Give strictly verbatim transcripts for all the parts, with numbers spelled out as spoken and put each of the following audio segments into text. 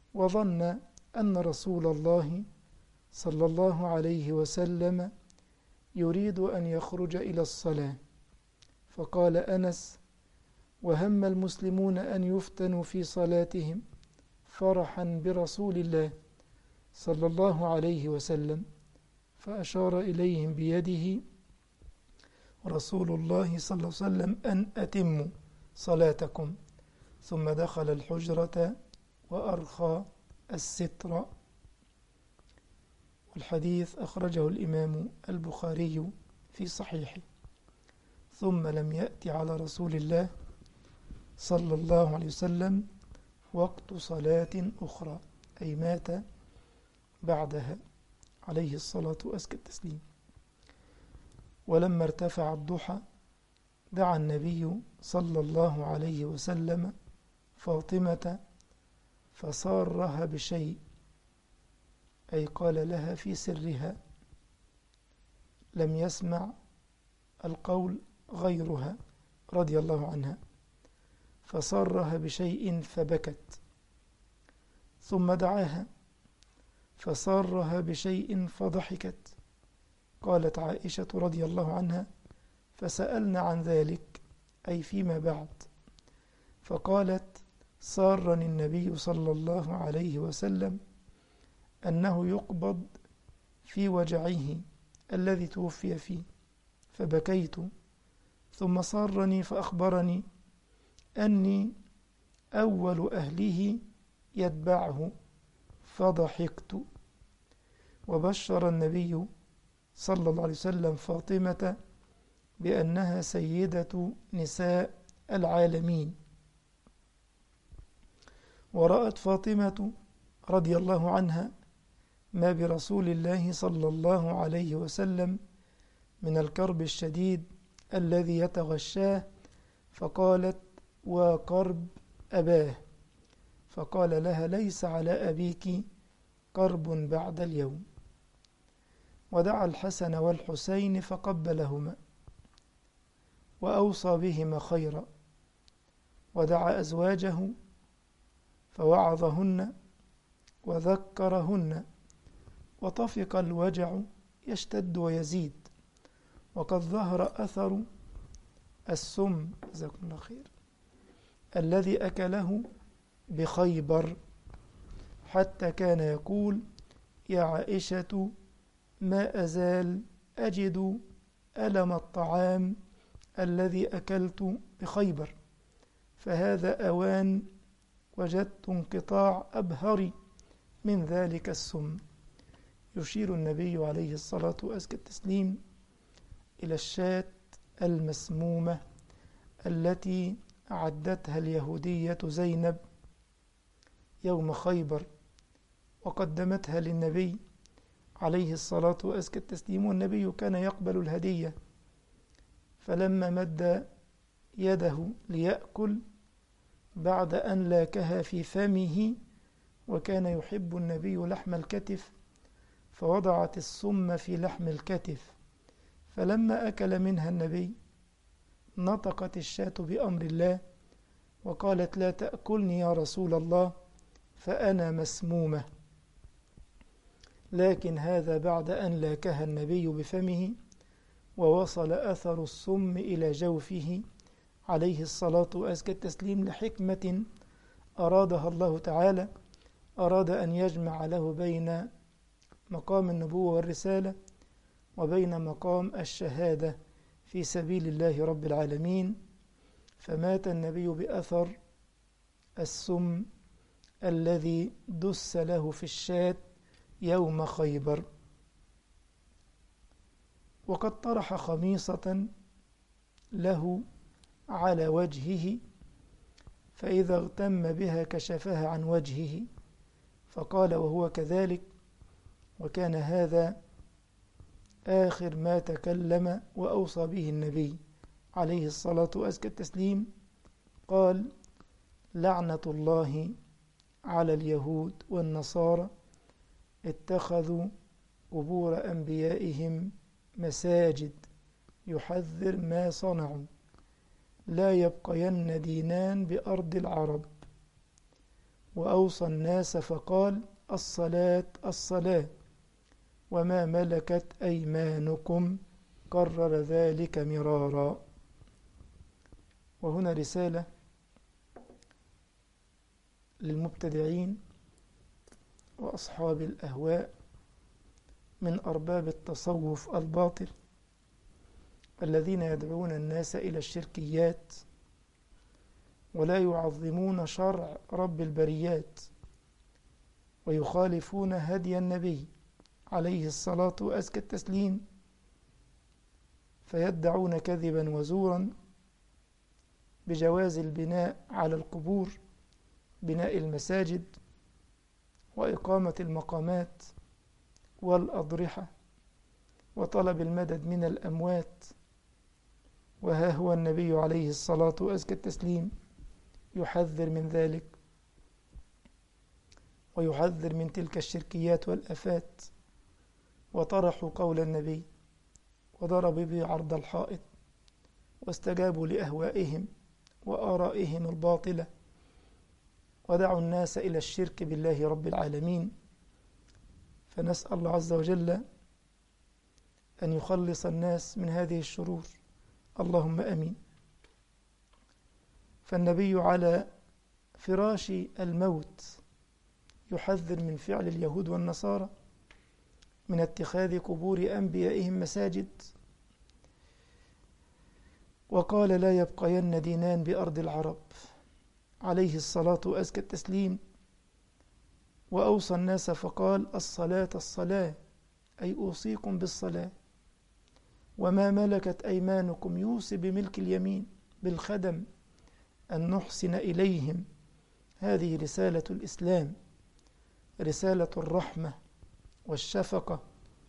وظن أن رسول الله صلى الله عليه وسلم يريد أن يخرج إلى الصلاة، فقال أنس: وهم المسلمون أن يفتنوا في صلاتهم فرحا برسول الله صلى الله عليه وسلم، فأشار إليهم بيده رسول الله صلى الله عليه وسلم أن أتموا صلاتكم، ثم دخل الحجرة وأرخى الستر. والحديث أخرجه الإمام البخاري في صحيحه. ثم لم يأتي على رسول الله صلى الله عليه وسلم وقت صلاة أخرى، أي مات بعدها عليه الصلاة وأزكى التسليم. ولما ارتفع الضحى دعا النبي صلى الله عليه وسلم فاطمة فسارها بشيء، أي قال لها في سرها، لم يسمع القول غيرها رضي الله عنها، فسارها بشيء فبكت، ثم دعاها فسارها بشيء فضحكت. قالت عائشة رضي الله عنها: فسألنا عن ذلك، أي فيما بعد، فقالت: سارني النبي صلى الله عليه وسلم أنه يقبض في وجعه الذي توفي فيه، فبكيت، ثم سارني فأخبرني أني أول أهله يتبعه، فضحكت. وبشر النبي صلى الله عليه وسلم فاطمة بأنها سيدة نساء العالمين. ورأت فاطمة رضي الله عنها ما برسول الله صلى الله عليه وسلم من الكرب الشديد الذي يتغشاه، فقالت: وكرب أباه، فقال لها: ليس على أبيك كرب بعد اليوم. ودعا الحسن والحسين فقبلهما وأوصى بهما خيرا، ودعا أزواجه فوعظهن وذكرهن، وطفق الوجع يشتد ويزيد، وقد ظهر أثر السم جزاكم الله خير الذي أكله بخيبر، حتى كان يقول: يا عائشة ما أزال أجد ألم الطعام الذي أكلت بخيبر، فهذا أوان وجدت انقطاع أبهري من ذلك السم. يشير النبي عليه الصلاة وأزكى التسليم إلى الشاة المسمومة التي أعدتها اليهودية زينب يوم خيبر، وقدمتها للنبي عليه الصلاة وأزكى التسليم، والنبي كان يقبل الهدية، فلما مد يده ليأكل بعد أن لاكها في فمه، وكان يحب النبي لحم الكتف، فوضعت السم في لحم الكتف، فلما أكل منها النبي نطقت الشاة بأمر الله وقالت: لا تأكلني يا رسول الله فأنا مسمومة. لكن هذا بعد أن لاكها النبي بفمه ووصل أثر السم إلى جوفه عليه الصلاة وأزكى التسليم، لحكمة أرادها الله تعالى. أراد أن يجمع له بين مقام النبوة والرسالة وبين مقام الشهادة في سبيل الله رب العالمين، فمات النبي بأثر السم الذي دس له في الشاة يوم خيبر. وقد طرح خميصة له على وجهه، فإذا اغتم بها كشفها عن وجهه، فقال وهو كذلك: وكان هذا آخر ما تكلم وأوصى به النبي عليه الصلاة وأزكى التسليم. قال: لعنة الله على اليهود والنصارى اتخذوا قبور أنبيائهم مساجد، يحذر ما صنعوا، لا يبقين دينان بأرض العرب. وأوصى الناس فقال الصلاة الصلاة وما ملكت أيمانكم كرر ذلك مرارا. وهنا رسالة للمبتدعين وأصحاب الأهواء من أرباب التصوف الباطل الذين يدعون الناس إلى الشركيات ولا يعظمون شرع رب البريات ويخالفون هدي النبي عليه الصلاة وأزكى التسليم، فيدعون كذبا وزورا بجواز البناء على القبور، بناء المساجد وإقامة المقامات والأضرحة وطلب المدد من الأموات. وها هو النبي عليه الصلاة وأزكى التسليم يحذر من ذلك ويحذر من تلك الشركيات والآفات، وطرحوا قول النبي وضربوا به عرض الحائط واستجابوا لأهوائهم وآرائهم الباطلة ودعوا الناس إلى الشرك بالله رب العالمين. فنسأل الله عز وجل أن يخلص الناس من هذه الشرور، اللهم أمين. فالنبي على فراش الموت يحذر من فعل اليهود والنصارى من اتخاذ قبور أنبيائهم مساجد، وقال لا يبقين دينان بأرض العرب عليه الصلاة وأزكى التسليم. وأوصى الناس فقال الصلاة الصلاة، أي أوصيكم بالصلاة وما ملكت أيمانكم، يوصي بملك اليمين بالخدم أن نحسن إليهم. هذه رسالة الإسلام، رسالة الرحمة والشفقة،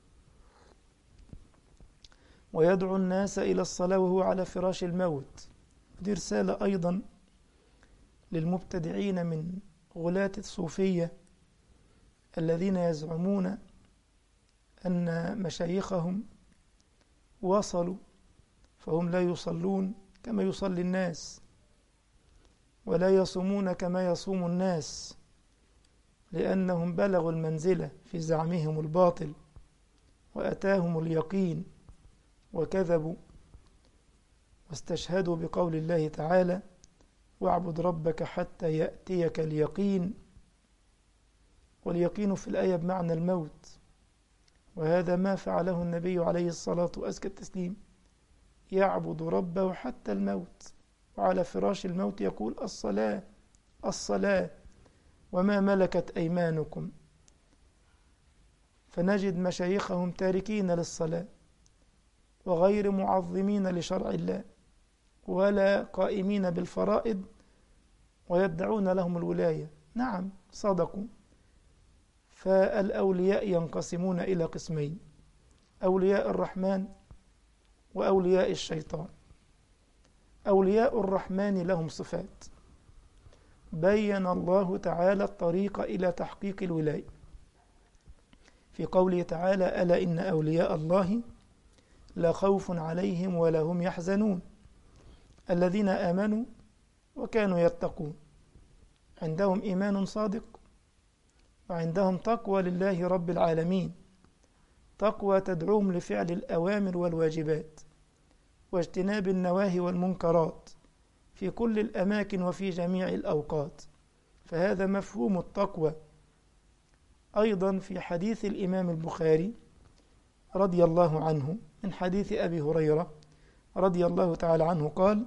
ويدعو الناس إلى الصلاة وهو على فراش الموت. دي رسالة أيضا للمبتدعين من غلاة الصوفية الذين يزعمون أن مشايخهم وصلوا فهم لا يصلون كما يصلي الناس ولا يصومون كما يصوم الناس، لأنهم بلغوا المنزلة في زعمهم الباطل وأتاهم اليقين وكذبوا واستشهدوا بقول الله تعالى واعبد ربك حتى يأتيك اليقين. واليقين في الآية بمعنى الموت، وهذا ما فعله النبي عليه الصلاة وأزكى التسليم، يعبد ربه حتى الموت، وعلى فراش الموت يقول الصلاة الصلاة وما ملكت أيمانكم. فنجد مشايخهم تاركين للصلاة وغير معظمين لشرع الله ولا قائمين بالفرائض ويدعون لهم الولاية. نعم صدقوا. فالأولياء ينقسمون إلى قسمين: أولياء الرحمن وأولياء الشيطان. أولياء الرحمن لهم صفات بين الله تعالى الطريق إلى تحقيق الولاية في قوله تعالى ألا إن أولياء الله لا خوف عليهم ولا هم يحزنون الذين آمنوا وكانوا يتقون. عندهم إيمان صادق وعندهم تقوى لله رب العالمين، تقوى تدعوهم لفعل الأوامر والواجبات واجتناب النواهي والمنكرات في كل الأماكن وفي جميع الأوقات. فهذا مفهوم التقوى. أيضا في حديث الإمام البخاري رضي الله عنه من حديث أبي هريرة رضي الله تعالى عنه قال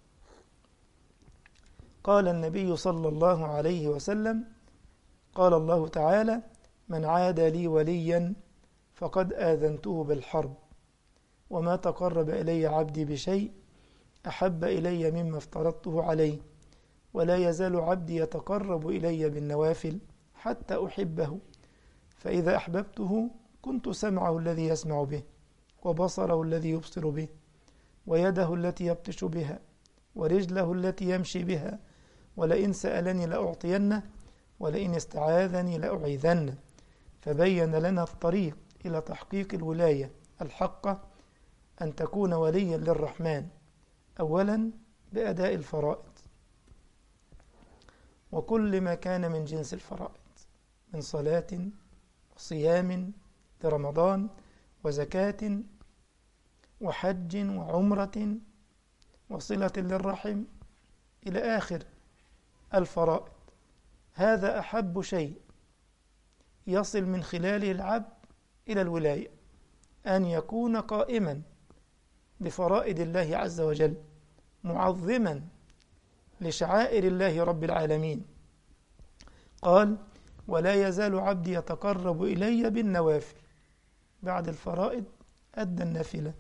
قال النبي صلى الله عليه وسلم قال الله تعالى من عاد لي وليا فقد آذنته بالحرب وما تقرب إلي عبدي بشيء أحب إلي مما افترضته عليه ولا يزال عبدي يتقرب إلي بالنوافل حتى أحبه فإذا أحببته كنت سمعه الذي يسمع به وبصره الذي يبصر به ويده التي يبطش بها ورجله التي يمشي بها ولئن سألني لأعطينه ولئن استعاذني لأعيذنه. فبين لنا الطريق إلى تحقيق الولاية الحقة أن تكون وليا للرحمن أولا بأداء الفرائض وكل ما كان من جنس الفرائض من صلاة وصيام لرمضان وزكاة وحج وعمرة وصلة للرحم إلى آخر الفرائض. هذا أحب شيء يصل من خلاله العبد إلى الولاية، أن يكون قائما بفرائض الله عز وجل معظما لشعائر الله رب العالمين. قال: ولا يزال عبدي يتقرب إلي بالنوافل. بعد الفرائض أدى النافلة،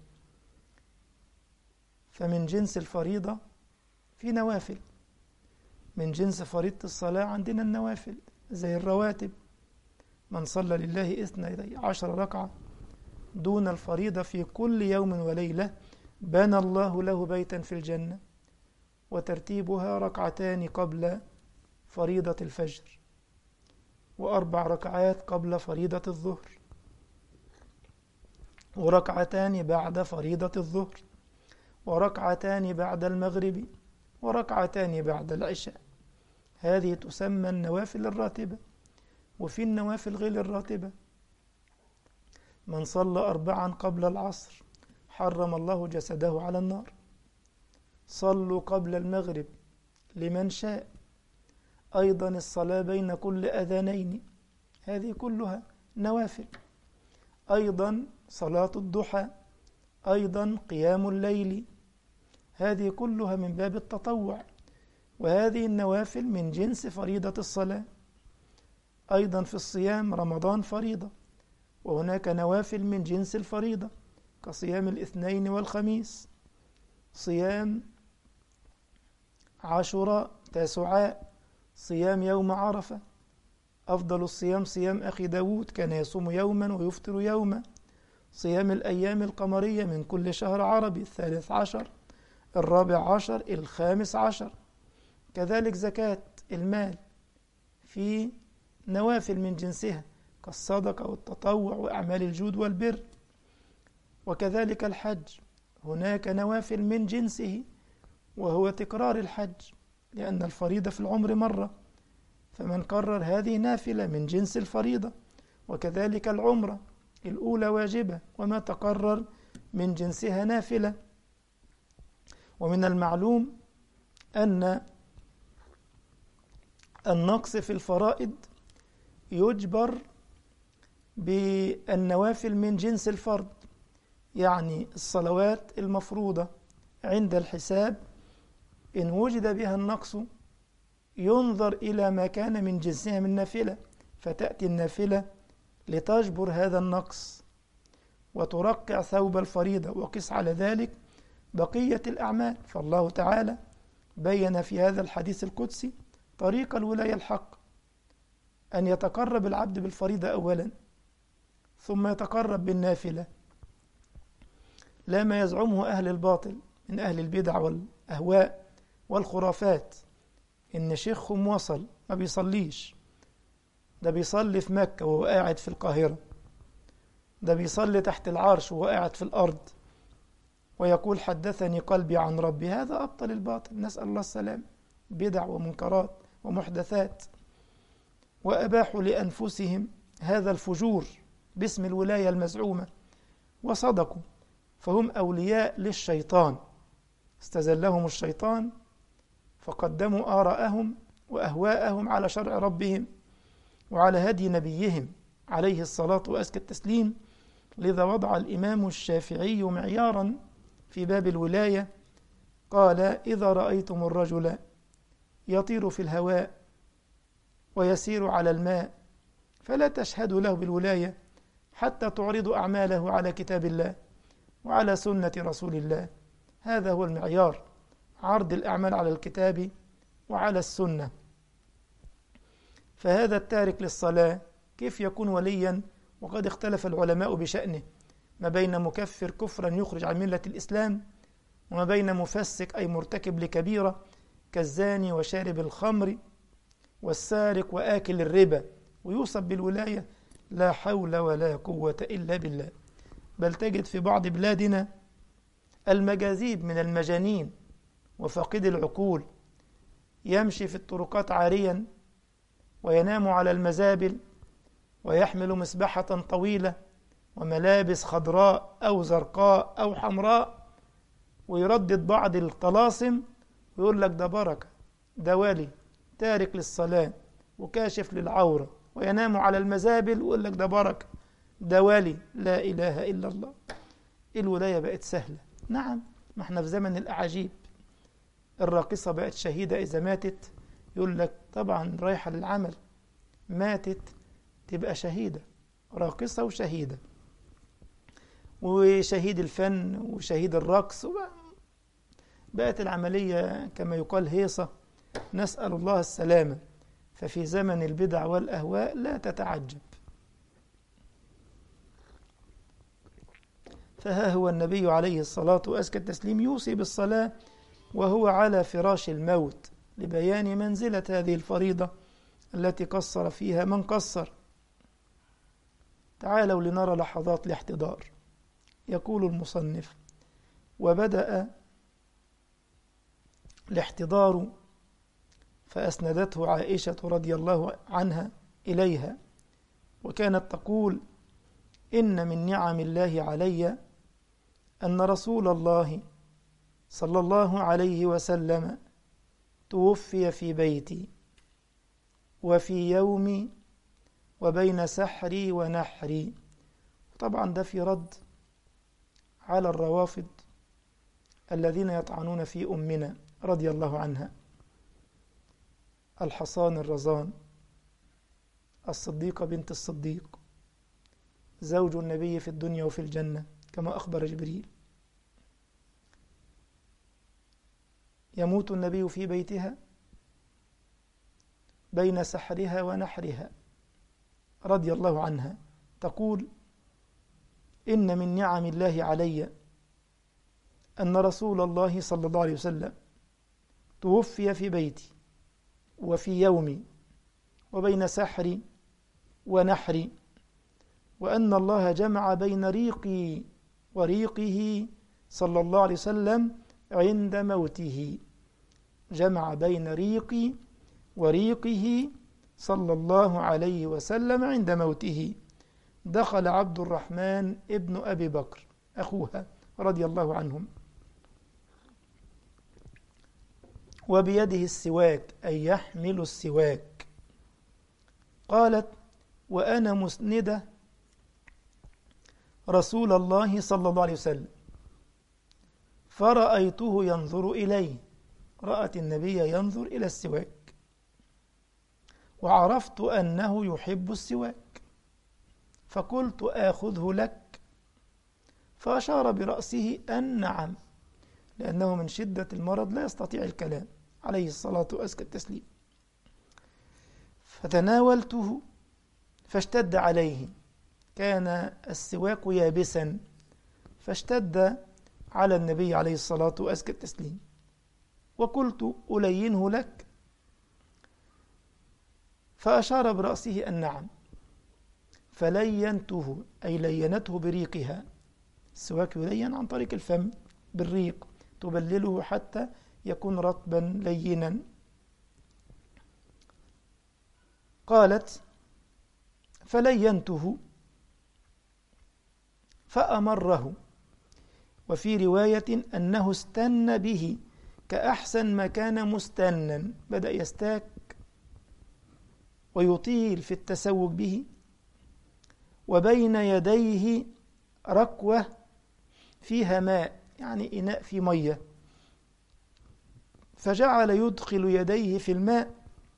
فمن جنس الفريضة في نوافل، من جنس فريضة الصلاة عندنا النوافل زي الرواتب. من صلى لله اثني عشر ركعة دون الفريضة في كل يوم وليلة بنى الله له بيتا في الجنة، وترتيبها ركعتان قبل فريضة الفجر وأربع ركعات قبل فريضة الظهر وركعتان بعد فريضة الظهر وركعتان بعد المغرب وركعتان بعد العشاء. هذه تسمى النوافل الراتبة. وفي النوافل غير الراتبة، من صلى أربعا قبل العصر حرم الله جسده على النار. صلوا قبل المغرب لمن شاء. أيضا الصلاة بين كل أذانين، هذه كلها نوافل. أيضا صلاة الضحى، أيضا قيام الليل، هذه كلها من باب التطوع، وهذه النوافل من جنس فريضة الصلاة. أيضا في الصيام رمضان فريضة، وهناك نوافل من جنس الفريضة كصيام الاثنين والخميس، صيام عاشوراء، تاسعاء، صيام يوم عرفة. أفضل الصيام صيام أخي داود، كان يصوم يوما ويفطر يوما. صيام الأيام القمرية من كل شهر عربي، الثالث عشر، الرابع عشر، الخامس عشر. كذلك زكاة المال في نوافل من جنسها كالصدقة والتطوع وأعمال الجود والبر. وكذلك الحج، هناك نوافل من جنسه وهو تكرار الحج، لأن الفريضة في العمر مرة، فمن كرر هذه نافلة من جنس الفريضة. وكذلك العمرة الأولى واجبة، وما تقرر من جنسها نافلة. ومن المعلوم أن النقص في الفرائض يجبر بالنوافل من جنس الفرض، يعني الصلوات المفروضة عند الحساب إن وجد بها النقص ينظر إلى ما كان من جنسها من نافلة، فتأتي النافلة لتجبر هذا النقص وترقع ثوب الفريضة. وقس على ذلك بقية الأعمال، فالله تعالى بين في هذا الحديث القدسي طريق الولاية الحق، أن يتقرب العبد بالفريضة أولا ثم يتقرب بالنافلة، لا ما يزعمه أهل الباطل من أهل البدع والأهواء والخرافات، إن شيخهم وصل ما بيصليش، ده بيصلي في مكة وهو قاعد في القاهرة، ده بيصلي تحت العرش وهو قاعد في الأرض، ويقول حدثني قلبي عن ربي. هذا أبطل الباطل، نسأل الله السلام. بدع ومنكرات ومحدثات، وأباحوا لأنفسهم هذا الفجور باسم الولاية المزعومة، وصدقوا، فهم أولياء للشيطان. استزلهم الشيطان فقدموا آراءهم وأهواءهم على شرع ربهم وعلى هدي نبيهم عليه الصلاة وأزكى التسليم. لذا وضع الإمام الشافعي معيارا في باب الولاية، قال: إذا رأيتم الرجل يطير في الهواء ويسير على الماء فلا تشهدوا له بالولاية حتى تعرضوا أعماله على كتاب الله وعلى سنة رسول الله. هذا هو المعيار، عرض الأعمال على الكتاب وعلى السنة. فهذا التارك للصلاة كيف يكون وليا؟ وقد اختلف العلماء بشأنه، ما بين مكفر كفرا يخرج عن ملة الإسلام، وما بين مفسق أي مرتكب لكبيرة كالزاني وشارب الخمر والسارق وآكل الربا ويوصف بالولاية. لا حول ولا قوة إلا بالله. بل تجد في بعض بلادنا المجاذيب من المجانين وفاقد العقول يمشي في الطرقات عاريا وينام على المزابل ويحمل مسبحة طويلة وملابس خضراء أو زرقاء أو حمراء ويردد بعض الطلاسم ويقول لك ده بركة، ده ولي تارك للصلاة وكاشف للعورة وينام على المزابل ويقول لك ده بركة، ده ولي. لا إله إلا الله. الولاية بقت سهلة. نعم، ما احنا في زمن الأعاجيب. الراقصة بقت شهيدة إذا ماتت، يقول لك طبعا رايحة للعمل، ماتت تبقى شهيدة، راقصة وشهيدة، وشهيد الفن وشهيد الرقص. بقت العملية كما يقال هيصة، نسأل الله السلامة. ففي زمن البدع والأهواء لا تتعجب. فها هو النبي عليه الصلاة وأزكى التسليم يوصي بالصلاة وهو على فراش الموت، لبيان منزلة هذه الفريضة التي قصر فيها من قصر. تعالوا لنرى لحظات الاحتضار. يقول المصنف: وبدأ الاحتضار فأسندته عائشة رضي الله عنها إليها، وكانت تقول: إن من نعم الله علي أن رسول الله صلى الله عليه وسلم توفي في بيتي وفي يومي وبين سحري ونحري. طبعا ده في رد على الروافض الذين يطعنون في أمنا رضي الله عنها، الحصان الرزان الصديقة بنت الصديق، زوج النبي في الدنيا وفي الجنة كما أخبر جبريل. يموت النبي في بيتها بين سحرها ونحرها رضي الله عنها، تقول: إن من نعم الله علي أن رسول الله صلى الله عليه وسلم توفي في بيتي وفي يومي وبين سحري ونحري، وأن الله جمع بين ريقي وريقه صلى الله عليه وسلم عند موته. جمع بين ريقي وريقه صلى الله عليه وسلم عند موته. دخل عبد الرحمن ابن أبي بكر أخوها رضي الله عنهم وبيده السواك، أي يحمل السواك. قالت: وأنا مسندة رسول الله صلى الله عليه وسلم فرأيته ينظر إليه. رأت النبي ينظر إلى السواك وعرفت أنه يحب السواك، فقلت: آخذه لك؟ فأشار برأسه أن نعم، لأنه من شدة المرض لا يستطيع الكلام عليه الصلاة وأزكى التسليم. فتناولته فاشتد عليه، كان السواك يابسا فاشتد على النبي عليه الصلاة وأزكى التسليم، وقلت: ألينه لك؟ فأشار برأسه أن نعم، فلينته، أي لينته بريقها. السواك يلين عن طريق الفم بالريق، تبلله حتى يكون رطبا لينا. قالت: فلينته فأمره. وفي رواية أنه استن به كأحسن ما كان مستنا، بدأ يستاك ويطيل في التسوق به، وبين يديه ركوة فيها ماء، يعني إناء في مية، فجعل يدخل يديه في الماء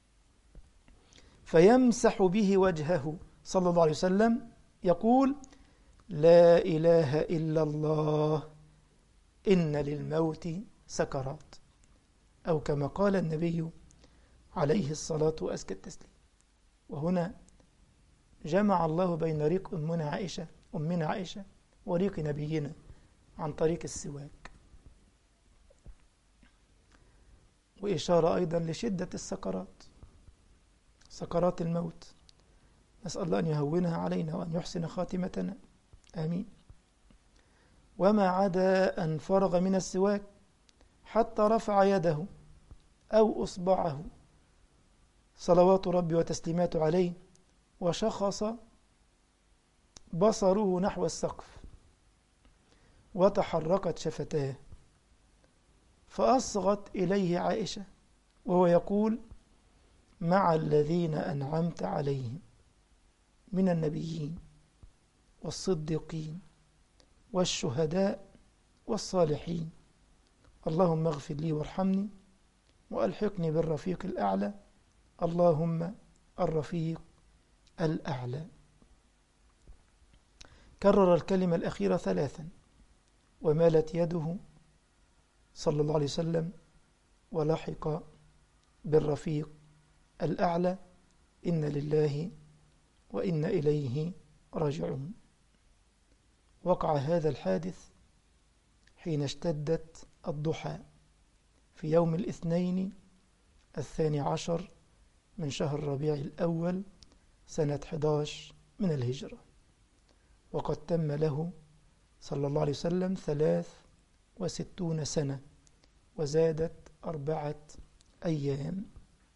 فيمسح به وجهه صلى الله عليه وسلم، يقول: لا إله إلا الله، إن للموت سكرات، أو كما قال النبي عليه الصلاة وأزكى التسليم. وهنا جمع الله بين ريق أمنا عائشة أمنا عائشة وريق نبينا عن طريق السواك، وإشارة أيضا لشدة السكرات، سكرات الموت. نسأل الله أن يهونها علينا وأن يحسن خاتمتنا، آمين. وما عدا أن فرغ من السواك حتى رفع يده أو أصبعه صلوات ربي وتسليماته عليه، وشخص بصره نحو السقف وتحركت شفتاه، فأصغت إليه عائشة وهو يقول: مع الذين أنعمت عليهم من النبيين والصديقين والشهداء والصالحين، اللهم اغفر لي وارحمني وألحقني بالرفيق الأعلى، اللهم الرفيق الأعلى. كرر الكلمة الأخيرة ثلاثا، ومالت يده صلى الله عليه وسلم ولحق بالرفيق الأعلى، إن لله وإن إليه راجعون. وقع هذا الحادث حين اشتدت الضحى في يوم الاثنين الثاني عشر من شهر ربيع الأول سنة أحد عشر من الهجرة، وقد تم له صلى الله عليه وسلم ثلاث وستون سنة وزادت أربعة أيام.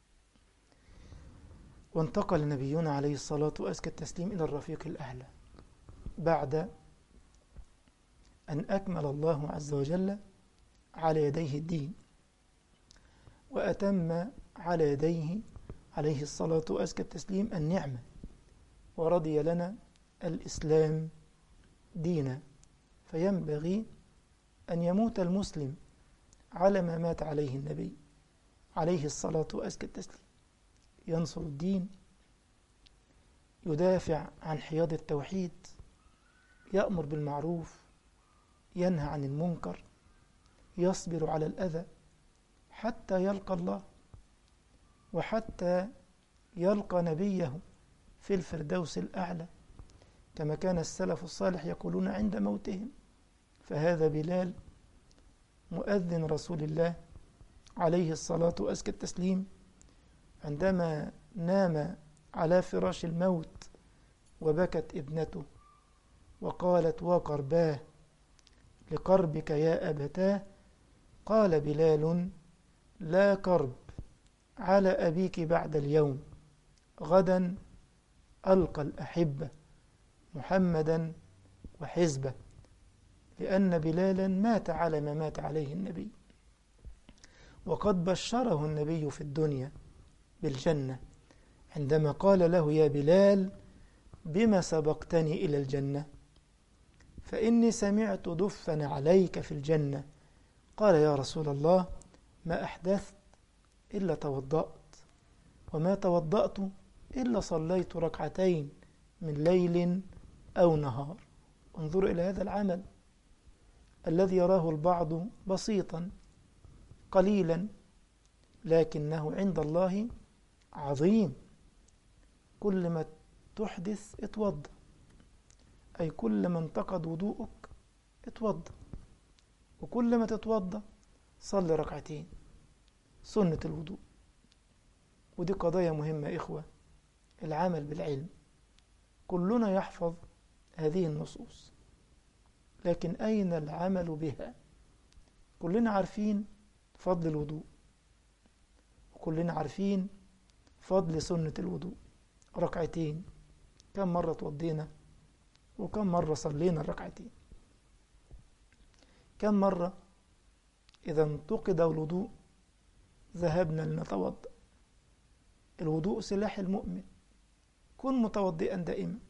وانتقل نبينا عليه الصلاة وأزكى التسليم إلى الرفيق الأعلى بعد أن أكمل الله عز وجل على يديه الدين، وأتم على يديه عليه الصلاة وأزكى التسليم النعمة، ورضي لنا الإسلام دينا. فينبغي أن يموت المسلم على ما مات عليه النبي عليه الصلاة وأزكى التسليم، ينصر الدين، يدافع عن حياض التوحيد، يأمر بالمعروف، ينهى عن المنكر، يصبر على الأذى حتى يلقى الله وحتى يلقى نبيه في الفردوس الأعلى، كما كان السلف الصالح يقولون عند موتهم. فهذا بلال مؤذن رسول الله عليه الصلاة وأزكى التسليم عندما نام على فراش الموت وبكت ابنته وقالت: وقرباه لقربك يا أبتاه، قال بلال: لا كرب على أبيك بعد اليوم، غدا ألقى الأحبة محمدا وحزبه، لأن بلالا مات على ما مات عليه النبي، وقد بشره النبي في الدنيا بالجنة عندما قال له: يا بلال بما سبقتني إلى الجنة؟ فإني سمعت دفا عليك في الجنة. قال: يا رسول الله ما أحدثت إلا توضأت، وما توضأت إلا صليت ركعتين من ليل أو نهار. انظروا إلى هذا العمل الذي يراه البعض بسيطا قليلا، لكنه عند الله عظيم. كل ما تحدث اتوضأ، أي كل ما انتقد وضوءك اتوضأ، وكل ما تتوضأ صلي ركعتين سنة الوضوء. ودي قضايا مهمة إخوة، العمل بالعلم. كلنا يحفظ هذه النصوص، لكن أين العمل بها؟ كلنا عارفين فضل الوضوء، وكلنا عارفين فضل سنة الوضوء ركعتين. كم مرة توضينا وكم مرة صلينا الركعتين؟ كم مرة إذا انتقد الوضوء ذهبنا لنتوضأ؟ الوضوء سلاح المؤمن، كن متوضئا دائما.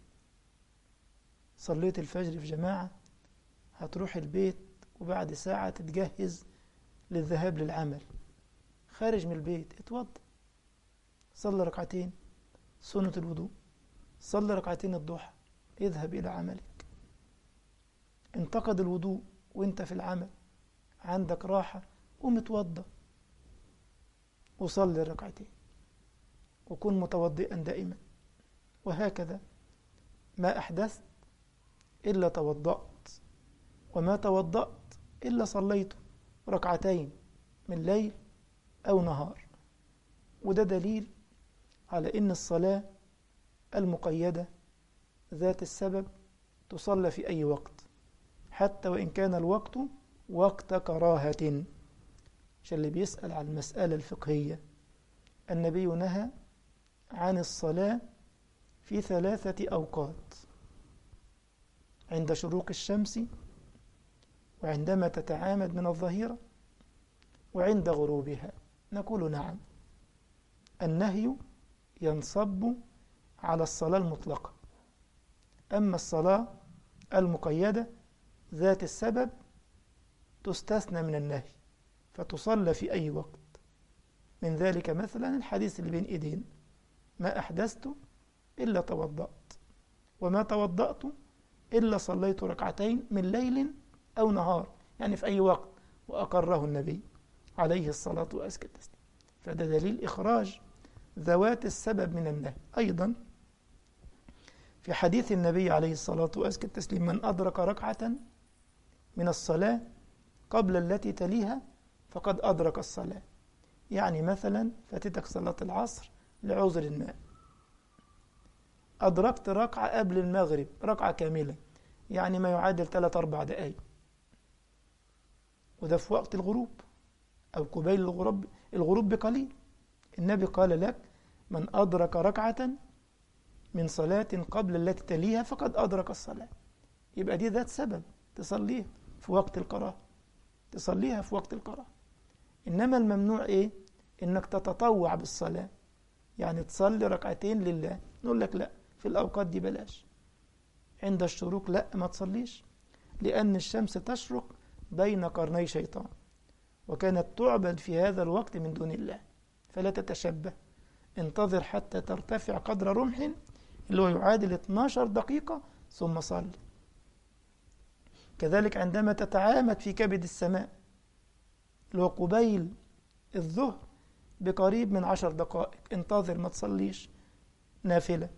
صليت الفجر في جماعة، هتروح البيت وبعد ساعة تتجهز للذهاب للعمل، خارج من البيت اتوضأ، صلي ركعتين سنة الوضوء، صلي ركعتين الضحى، اذهب إلى عملك. انتقد الوضوء وانت في العمل، عندك راحة، قوم اتوضأ وصلي الركعتين، وكن متوضئا دائما. وهكذا ما أحدثت إلا توضأت، وما توضأت إلا صليت ركعتين من ليل أو نهار. وده دليل على إن الصلاة المقيدة ذات السبب تصلى في أي وقت، حتى وإن كان الوقت وقت كراهة. عشان اللي بيسأل عن المسألة الفقهية، النبي نهى عن الصلاة في ثلاثة أوقات: عند شروق الشمس، وعندما تتعامد من الظهيرة، وعند غروبها. نقول نعم، النهي ينصب على الصلاة المطلقة، أما الصلاة المقيدة ذات السبب تستثنى من النهي فتصلى في أي وقت. من ذلك مثلا الحديث اللي بين إيدين: ما أحدثت إلا توضأت، وما توضأت إلا صليت ركعتين من ليل أو نهار، يعني في أي وقت، وأقره النبي عليه الصلاة والسلام. فده دليل إخراج ذوات السبب من النهي. أيضا في حديث النبي عليه الصلاة والسلام: من أدرك ركعة من الصلاة قبل التي تليها فقد أدرك الصلاة. يعني مثلا فاتتك صلاة العصر لعذر ما، أدركت ركعة قبل المغرب، ركعة كاملة، يعني ما يعادل ثلاث أربع دقائق، وده في وقت الغروب أو قبيل الغروب الغروب بقليل. النبي قال لك: من أدرك ركعة من صلاة قبل التي تليها فقد أدرك الصلاة. يبقى دي ذات سبب تصليها في وقت الكراهة، تصليها في وقت الكراهة. إنما الممنوع إيه؟ إنك تتطوع بالصلاة، يعني تصلي ركعتين لله. نقول لك لا، في الأوقات دي بلاش. عند الشروق لا، ما تصليش، لأن الشمس تشرق بين قرني شيطان، وكانت تعبد في هذا الوقت من دون الله، فلا تتشبه. انتظر حتى ترتفع قدر رمح اللي هو يعادل اثنتي عشرة دقيقة ثم صلي. كذلك عندما تتعامد في كبد السماء اللي هو قبيل الظهر بقريب من عشر دقائق، انتظر، ما تصليش نافلة.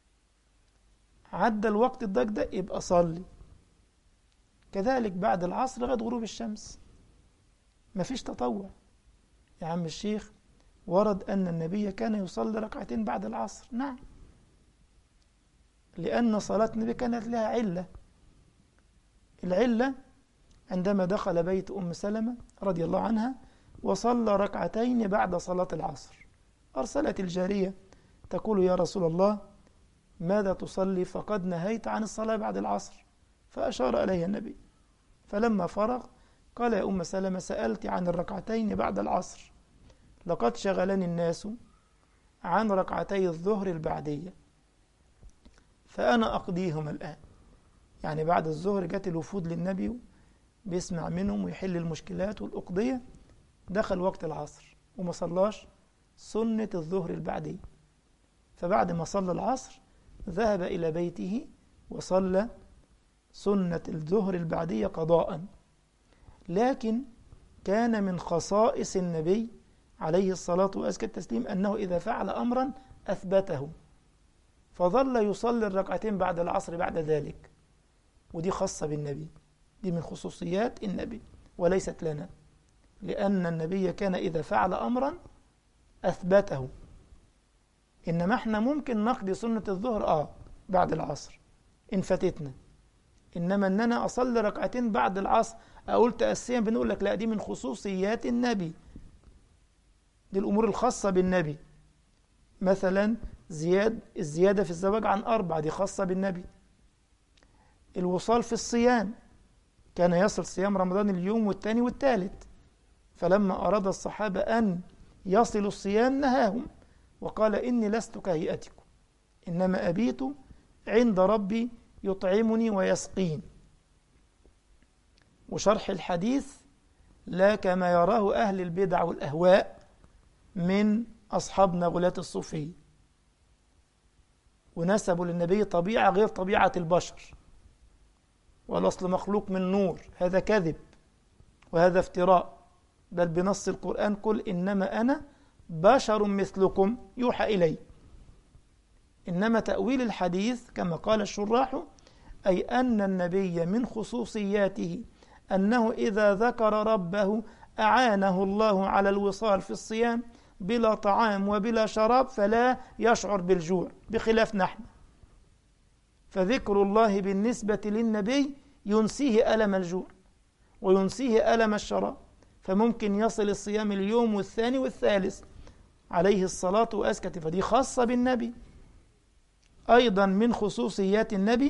عدى الوقت الضيق ده يبقى صلي. كذلك بعد العصر لغاية غروب الشمس ما فيش تطوع. يا عم الشيخ، ورد أن النبي كان يصلي ركعتين بعد العصر. نعم، لأن صلاة النبي كانت لها علة. العلة عندما دخل بيت أم سلمة رضي الله عنها وصلى ركعتين بعد صلاة العصر، أرسلت الجارية تقول: يا رسول الله، ماذا تصلي؟ فقد نهيت عن الصلاة بعد العصر. فأشار إليها النبي، فلما فرغ قال: يا أم سلمة، سألت عن الركعتين بعد العصر، لقد شغلني الناس عن ركعتي الظهر البعدية، فأنا أقضيهم الآن. يعني بعد الظهر جت الوفود للنبي بيسمع منهم ويحل المشكلات والأقضية، دخل وقت العصر وما صلاش سنة الظهر البعدية، فبعد ما صلى العصر ذهب إلى بيته وصلى سنة الظهر البعدية قضاء. لكن كان من خصائص النبي عليه الصلاة والتسليم أنه إذا فعل أمرا أثبته، فظل يصلي الركعتين بعد العصر بعد ذلك، ودي خاصة بالنبي، دي من خصوصيات النبي وليست لنا، لأن النبي كان إذا فعل أمرا أثبته. إنما احنا ممكن نقضي سنة الظهر آه بعد العصر إن فاتتنا، إنما أننا أصلي ركعتين بعد العصر أقول تأسيا، بنقول لك لا، دي من خصوصيات النبي، دي الأمور الخاصة بالنبي. مثلا زياد الزيادة في الزواج عن أربعة، دي خاصة بالنبي. الوصال في الصيام، كان يصل صيام رمضان اليوم والثاني والثالث، فلما أراد الصحابة أن يصلوا الصيام نهاهم وقال: إني لست كهيئتكم، إنما أبيت عند ربي يطعمني ويسقين. وشرح الحديث لا كما يراه أهل البدع والأهواء من أصحابنا غلاة الصوفية، ونسبوا للنبي طبيعة غير طبيعة البشر، والأصل مخلوق من نور. هذا كذب وهذا افتراء، بل بنص القرآن: قل إنما أنا بشر مثلكم يوحى إلي. إنما تأويل الحديث كما قال الشراح، أي أن النبي من خصوصياته أنه إذا ذكر ربه أعانه الله على الوصال في الصيام بلا طعام وبلا شراب، فلا يشعر بالجوع، بخلاف نحن، فذكر الله بالنسبة للنبي ينسيه ألم الجوع وينسيه ألم الشراب، فممكن يصل الصيام اليوم والثاني والثالث عليه الصلاة وأزكى. فدي خاصة بالنبي. أيضا من خصوصيات النبي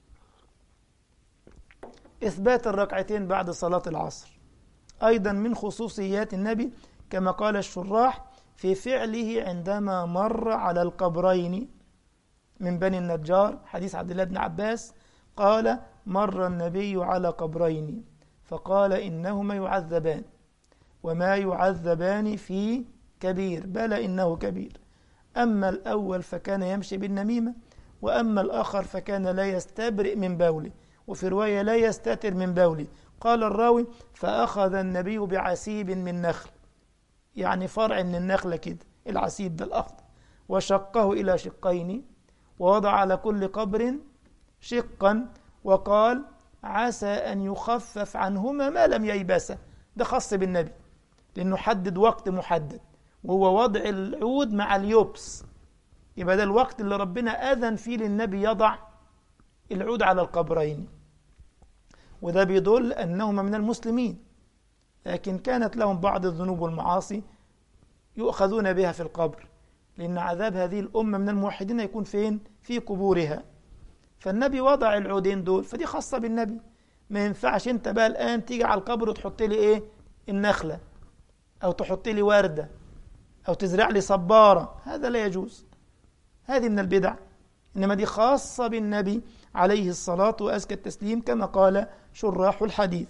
إثبات الركعتين بعد صلاة العصر. أيضا من خصوصيات النبي كما قال الشراح في فعله عندما مر على القبرين من بني النجار، حديث عبد الله بن عباس قال مر النبي على قبرين فقال إنهما يعذبان وما يعذبان في كبير بلى إنه كبير، أما الأول فكان يمشي بالنميمة وأما الآخر فكان لا يستبرئ من بوله، وفي رواية لا يستتر من بوله. قال الراوي فأخذ النبي بعسيب من نخل، يعني فرع من النخلة كده العسيب ده الأخضر، وشقه إلى شقين ووضع على كل قبر شقا وقال عسى أن يخفف عنهما ما لم ييبسا. ده خاص بالنبي لأنه حدد وقت محدد وهو وضع العود مع اليبس، يبقى ده الوقت اللي ربنا أذن فيه للنبي يضع العود على القبرين، وده بيدل أنهما من المسلمين، لكن كانت لهم بعض الذنوب والمعاصي يؤخذون بها في القبر، لأن عذاب هذه الأمة من الموحدين يكون فين؟ في قبورها. فالنبي وضع العودين دول، فدي خاصة بالنبي. ما ينفعش انت بقى الآن تيجي على القبر وتحط لي ايه؟ النخلة، أو تحط لي وردة، أو تزرع لي صبارة، هذا لا يجوز، هذه من البدع. إنما دي خاصة بالنبي عليه الصلاة وأزكى التسليم كما قال شراح الحديث.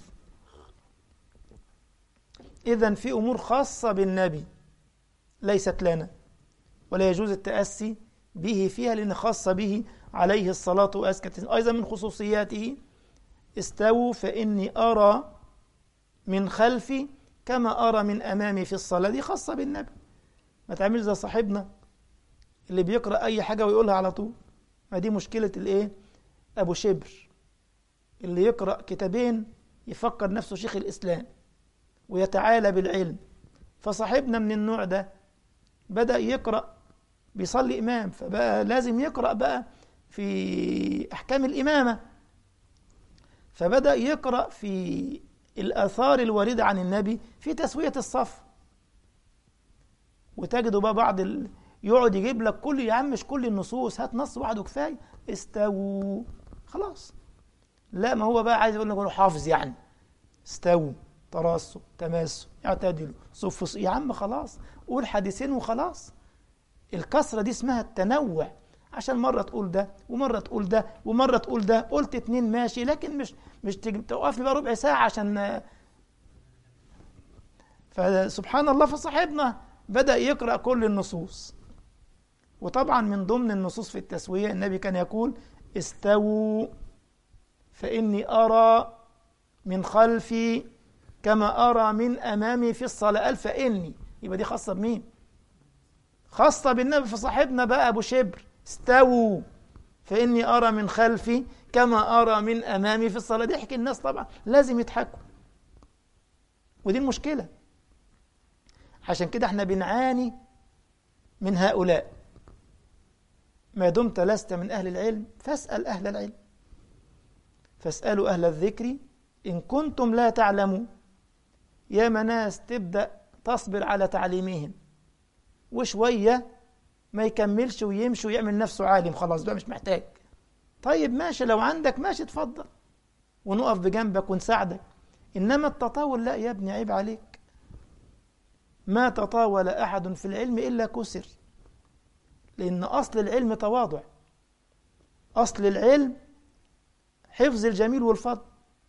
إذن في أمور خاصة بالنبي ليست لنا ولا يجوز التأسي به فيها لأن خاصة به عليه الصلاة وأزكى التسليم. أيضا من خصوصياته استووا فإني أرى من خلفي كما أرى من أمامي في الصلاة، دي خاصة بالنبي. ما تعملش زي صاحبنا اللي بيقرأ أي حاجة ويقولها على طول، ما دي مشكلة الإيه؟ أبو شبر اللي يقرأ كتابين يفكر نفسه شيخ الإسلام ويتعالى بالعلم. فصاحبنا من النوع ده بدأ يقرأ، بيصلي إمام، فبقى لازم يقرأ بقى في أحكام الإمامة، فبدأ يقرأ في الآثار الواردة عن النبي في تسوية الصف، وتجدوا بقى بعض ال... يقعد يجيب لك كل، يا عم مش كل النصوص، هات نص واحد وكفايه، استووا خلاص. لا، ما هو بقى عايز يقول لك حافظ، يعني استووا، تراصوا، تماسوا، اعتدلوا، صفوا، يا عم خلاص قول حديثين وخلاص. الكسرة دي اسمها التنوع، عشان مرة تقول ده ومرة تقول ده ومرة تقول ده، قلت اتنين ماشي، لكن مش مش توقف لي بقى ربع ساعة عشان. فسبحان الله، فصاحبنا بدأ يقرأ كل النصوص. وطبعا من ضمن النصوص في التسوية النبي كان يقول استووا فإني أرى من خلفي كما أرى من أمامي في الصلاة. قال فإني، يبقى دي خاصة بمين؟ خاصة بالنبي. فصاحبنا بقى أبو شبر استووا فإني أرى من خلفي كما أرى من أمامي في الصلاة، ضحك الناس طبعا، لازم يضحكوا، ودي المشكلة. عشان كده احنا بنعاني من هؤلاء. ما دمت لست من أهل العلم فاسأل أهل العلم، فاسألوا أهل الذكر إن كنتم لا تعلمون. يا مناس تبدأ تصبر على تعليمهم، وشوية ما يكملش ويمشي ويعمل نفسه عالم، خلاص بقى مش محتاج. طيب ماشي، لو عندك ماشي اتفضل ونقف بجنبك ونساعدك، إنما التطاول لا يا ابني، عيب عليك. ما تطاول أحد في العلم إلا كسر، لأن أصل العلم تواضع، أصل العلم حفظ الجميل والفضل.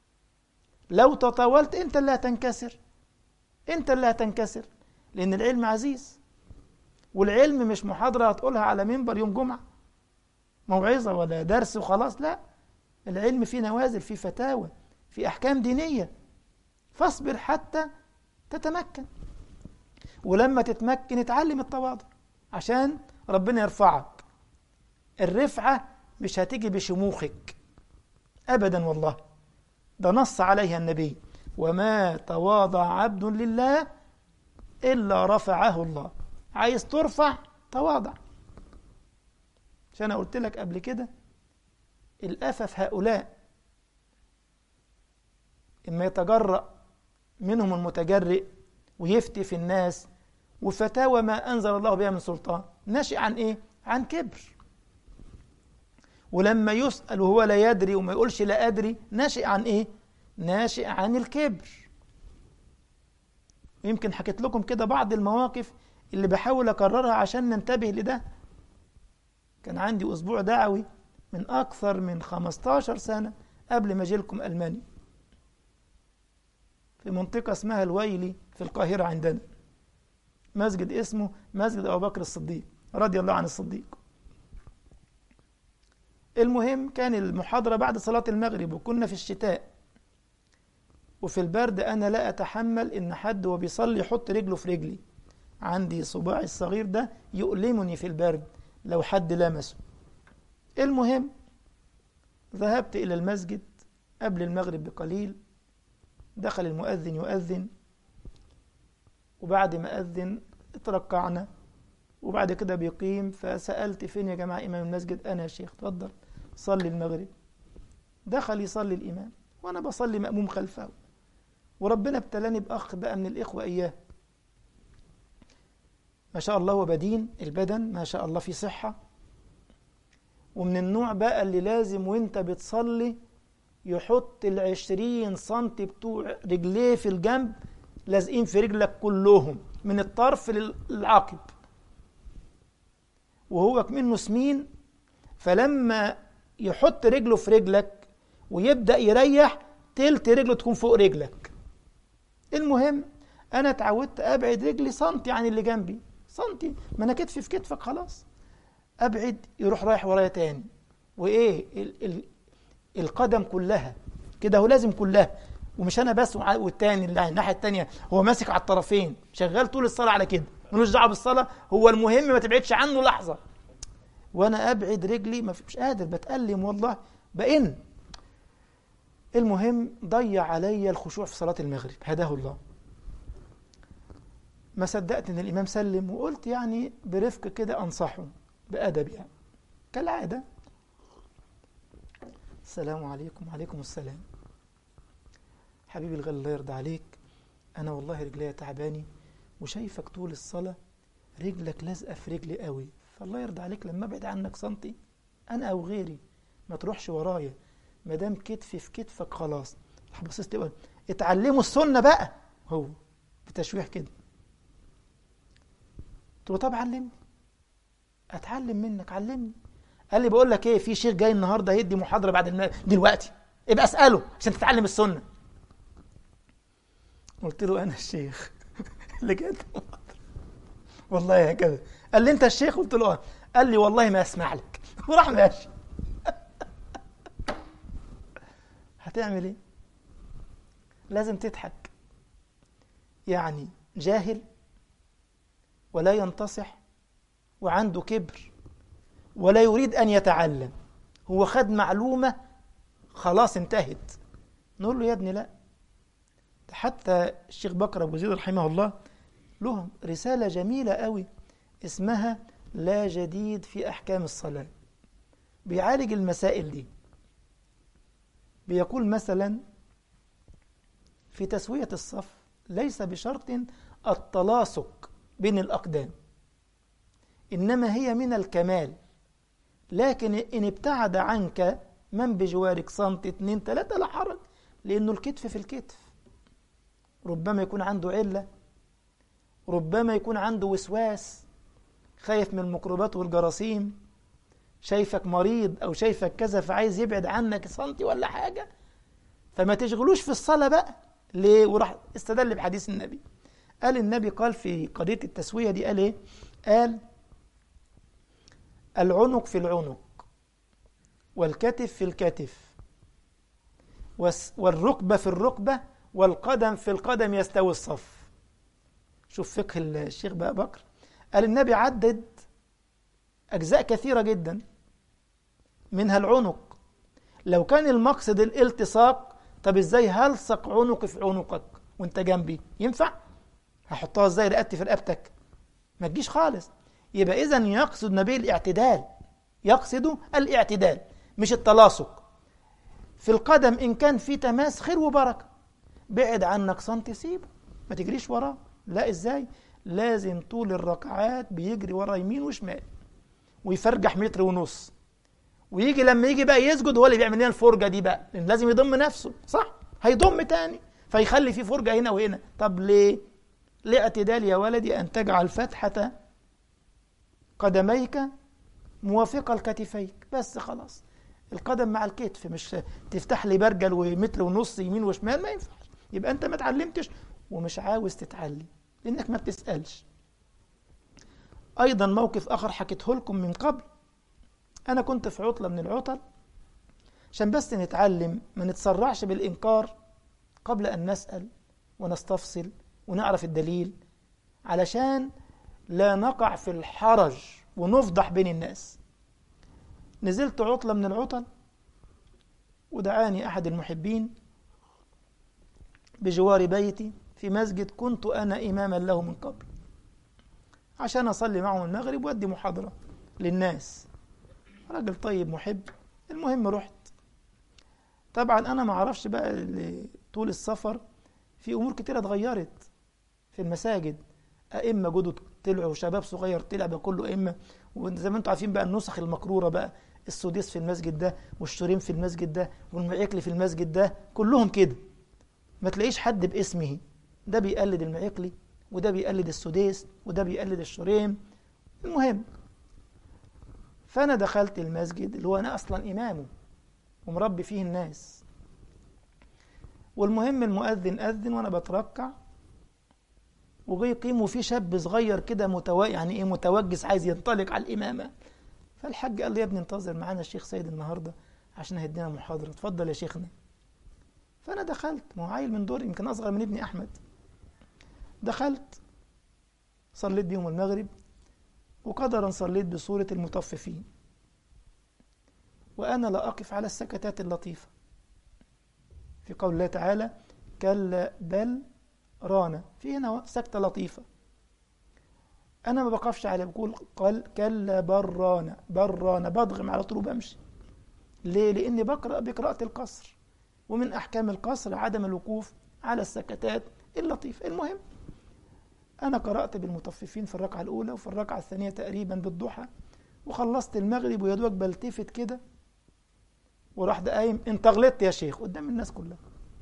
لو تطاولت أنت اللي هتنكسر، أنت اللي هتنكسر، لأن العلم عزيز. والعلم مش محاضرة هتقولها على منبر يوم جمعة، موعظة ولا درس وخلاص، لا، العلم فيه نوازل، فيه فتاوى، فيه أحكام دينية. فاصبر حتى تتمكن، ولما تتمكن اتعلم التواضع عشان ربنا يرفعك. الرفعة مش هتيجي بشموخك أبدا والله، ده نص عليها النبي: وما تواضع عبد لله إلا رفعه الله. عايز ترفع تواضع. عشان أنا قلت لك قبل كده الأفف هؤلاء إما يتجرأ منهم المتجرئ ويفتي في الناس وفتاوى ما أنزل الله بها من سلطان، ناشئ عن إيه؟ عن كبر. ولما يسأل وهو لا يدري وما يقولش لا أدري، ناشئ عن إيه؟ ناشئ عن الكبر. يمكن حكيت لكم كده بعض المواقف اللي بحاول أكررها عشان ننتبه لده. كان عندي أسبوع دعوي من أكثر من خمستاشر سنة قبل ما أجيلكم ألمانيا، في منطقة اسمها الويلي في القاهرة عندنا، مسجد اسمه مسجد أبو بكر الصديق رضي الله عن الصديق. المهم كان المحاضرة بعد صلاة المغرب، وكنا في الشتاء وفي البرد. أنا لا أتحمل إن حد وبيصلي يحط رجله في رجلي، عندي صباعي الصغير ده يؤلمني في البرد لو حد لمسه. المهم ذهبت إلى المسجد قبل المغرب بقليل، دخل المؤذن يؤذن، وبعد ما أذن اتركعنا، وبعد كده بيقيم. فسألت فين يا جماعة إمام المسجد؟ أنا يا شيخ. اتفضل صلي المغرب. دخل يصلي الإمام وأنا بصلي مأموم خلفه، وربنا ابتلاني بأخ بقى من الإخوة إياه، ما شاء الله وبدين البدن ما شاء الله في صحة، ومن النوع بقى اللي لازم وانت بتصلي يحط العشرين سنتي بتوع رجليه في الجنب لازقين في رجلك كلهم من الطرف للعقب، وهو كمنه سمين. فلما يحط رجله في رجلك ويبدأ يريح، تلت رجله تكون فوق رجلك. المهم أنا اتعودت أبعد رجلي سنتي عن اللي جنبي، سنتي، ما أنا كتفي في كتفك خلاص، أبعد يروح رايح ورايا تاني. وإيه ال ال القدم كلها كده، هو لازم كلها، ومش أنا بس والتاني اللي الناحية التانية هو ماسك على الطرفين شغال طول الصلاة على كده، ملوش دعوة بالصلاة، هو المهم ما تبعدش عنه لحظة. وأنا أبعد رجلي ما مش قادر، بتألم والله بإن. المهم ضيع علي الخشوع في صلاة المغرب، هداه الله. ما صدقت إن الإمام سلم، وقلت يعني برفق كده أنصحه بأدب يعني كالعادة، السلام عليكم. وعليكم السلام. حبيبي الغالي الله يرضى عليك، أنا والله رجلي تعباني وشايفك طول الصلاة رجلك لازقة في رجلي قوي، فالله يرضى عليك لما أبعد عنك سنتي أنا أو غيري ما تروحش ورايا، ما دام كتفي في كتفك خلاص. بصيت تقول اتعلموا السنة بقى، هو بتشويح كده. قلت له طب علمني، أتعلم منك، علمني. قال لي بقول لك ايه، في شيخ جاي النهارده هيدي محاضره بعد الم... دلوقتي ابقى اساله عشان تتعلم السنه. قلت له انا الشيخ اللي جاي والله هكذا. قال لي انت الشيخ؟ قلت له اه. قال لي والله ما اسمع لك وراح ماشي. هتعمل ايه؟ لازم تضحك، يعني جاهل ولا ينتصح وعنده كبر ولا يريد أن يتعلم، هو خد معلومة خلاص انتهت. نقول له يا ابني لا. حتى الشيخ بكر أبو زيد رحمه الله له رسالة جميلة قوي اسمها لا جديد في أحكام الصلاة، بيعالج المسائل دي. بيقول مثلا في تسوية الصف ليس بشرط التلاصق بين الأقدام، إنما هي من الكمال، لكن إن ابتعد عنك من بجوارك سنت اتنين تلاتة لا حرج، لأنه الكتف في الكتف. ربما يكون عنده علة، ربما يكون عنده وسواس، خايف من الميكروبات والجراثيم، شايفك مريض أو شايفك كذا فعايز يبعد عنك سنتي ولا حاجة، فما تشغلوش في الصلاة بقى. ليه؟ وراح استدل بحديث النبي. قال النبي قال في قضية التسوية دي قال إيه؟ قال العنق في العنق والكتف في الكتف والركبة في الركبة والقدم في القدم يستوي الصف. شوف فقه الشيخ بقى بكر. قال النبي عدد أجزاء كثيرة جدا منها العنق. لو كان المقصد الالتصاق، طب ازاي هلصق عنقي في عنقك وانت جنبي؟ ينفع؟ هحطها ازاي رقبتي في رقبتك؟ ما تجيش خالص. يبقى إذن يقصد نبي الاعتدال، يقصد الاعتدال مش التلاصق. في القدم إن كان في تماس خير وبركة، بعد عنك سنتي سيبه، ما تجريش وراه. لا، ازاي؟ لازم طول الركعات بيجري ورا يمين وشمال ويفرجح متر ونص، ويجي لما يجي بقى يسجد هو اللي بيعمل لنا الفرجه دي بقى، لان لازم يضم نفسه، صح؟ هيضم تاني فيخلي في فرجه هنا وهنا. طب ليه؟ لاعتدال يا ولدي أن تجعل فتحة قدميك موافقة لكتفيك، بس خلاص. القدم مع الكتف، مش تفتح لي برجل ومتر ونص يمين وشمال، ما ينفعش. يبقى أنت ما اتعلمتش ومش عاوز تتعلم لأنك ما بتسألش. أيضا موقف آخر حكيته لكم من قبل، أنا كنت في عطلة من العطل، عشان بس نتعلم ما نتسرعش بالإنكار قبل أن نسأل ونستفصل ونعرف الدليل، علشان لا نقع في الحرج ونفضح بين الناس. نزلت عطلة من العطل ودعاني أحد المحبين بجوار بيتي في مسجد كنت أنا إماما له من قبل، عشان أصلي معهم المغرب وأدي محاضرة للناس. راجل طيب محب. المهم رحت. طبعا أنا ما أعرفش بقى طول السفر في أمور كتيرة اتغيرت في المساجد، أئمة جدد طلعوا وشباب صغير طلع بقى كله أئمة، وزي ما انتم عارفين بقى النسخ المكرورة بقى، السديس في المسجد ده والشريم في المسجد ده والمعيقلي في المسجد ده، كلهم كده، ما تلاقيش حد باسمه، ده بيقلد المعيقلي وده بيقلد السديس وده بيقلد الشريم. المهم، فأنا دخلت المسجد اللي هو أنا أصلا إمامه ومربي فيه الناس، والمهم المؤذن أذن وأنا بتركع، وجاي يقيم وفي شاب صغير كده متو... يعني ايه متوجس عايز ينطلق على الإمامة. فالحاج قال لي يا ابني انتظر معانا الشيخ سيد النهاردة عشان هيدينا محاضرة، اتفضل يا شيخنا. فأنا دخلت، ما هو عيل من دور يمكن أصغر من ابني أحمد. دخلت صليت بيهم المغرب، وقدرا صليت بسورة المطففين، وأنا لا أقف على السكتات اللطيفة في قول الله تعالى كلا بل رانا، في هنا سكتة لطيفة، أنا ما بقفش على، بقول قال كلا برانا برانا، بضغم على طول وبمشي. ليه؟ لأني بقرأ بقراءة القصر، ومن أحكام القصر عدم الوقوف على السكتات اللطيفة. المهم أنا قرأت بالمطففين في الركعة الأولى وفي الركعة الثانية تقريبا بالضحى، وخلصت المغرب ويدوك بلتفت كده وراح ده قايم، انت غلطت يا شيخ قدام الناس كلها.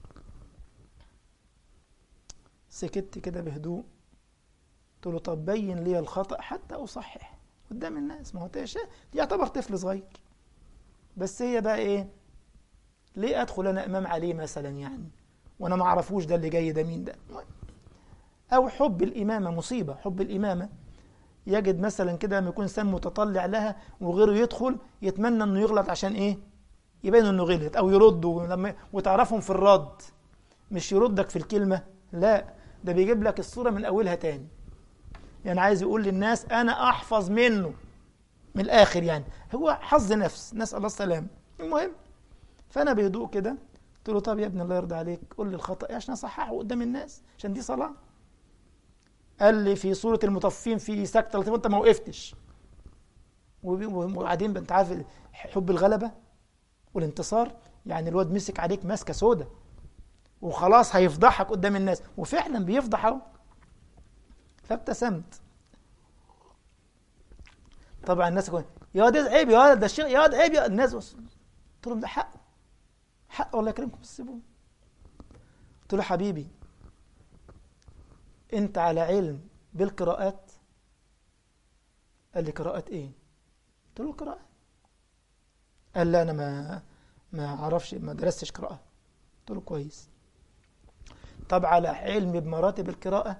سكت كده بهدوء، قلت له طب بين لي الخطأ حتى أصحح قدام الناس، ما هو يعتبر طفل صغير، بس هي بقى ايه، ليه ادخل انا امام عليه مثلا يعني وانا ما اعرفوش ده اللي جاي ده مين ده. او حب الامامه مصيبه، حب الامامه يجد مثلا كده لما يكون انسان متطلع لها وغيره يدخل يتمنى انه يغلط عشان ايه، يبين انه غلط او يرد، ولما وتعرفهم في الرد مش يردك في الكلمه، لا ده بيجيب لك الصوره من اولها تاني، يعني عايز يقول للناس انا احفظ منه من الاخر، يعني هو حظ نفس، نسال الله السلامه. المهم فانا بهدوء كده قلت له طب يا ابني الله يرضى عليك قول لي الخطا عشان اصححه قدام الناس عشان دي صلاه. قال لي في سوره المطففين في سكته لطيفه وانت ما وقفتش، وبعدين انت عارف حب الغلبه والانتصار، يعني الواد مسك عليك ماسكه سودا وخلاص هيفضحك قدام الناس، وفعلا بيفضحه. فابتسمت. طبعا الناس يقول يا ده عيب يا ده الشيخ يا ده عيب يا الناس، قلت لهم ده حق حق والله يكرمكم سيبوه. قلت له حبيبي انت على علم بالقراءات؟ قال لي قراءات ايه؟ قلت له قراءات. قال لا انا ما ما اعرفش ما درستش قراءه. قلت له كويس. طب على علم بمراتب القراءه؟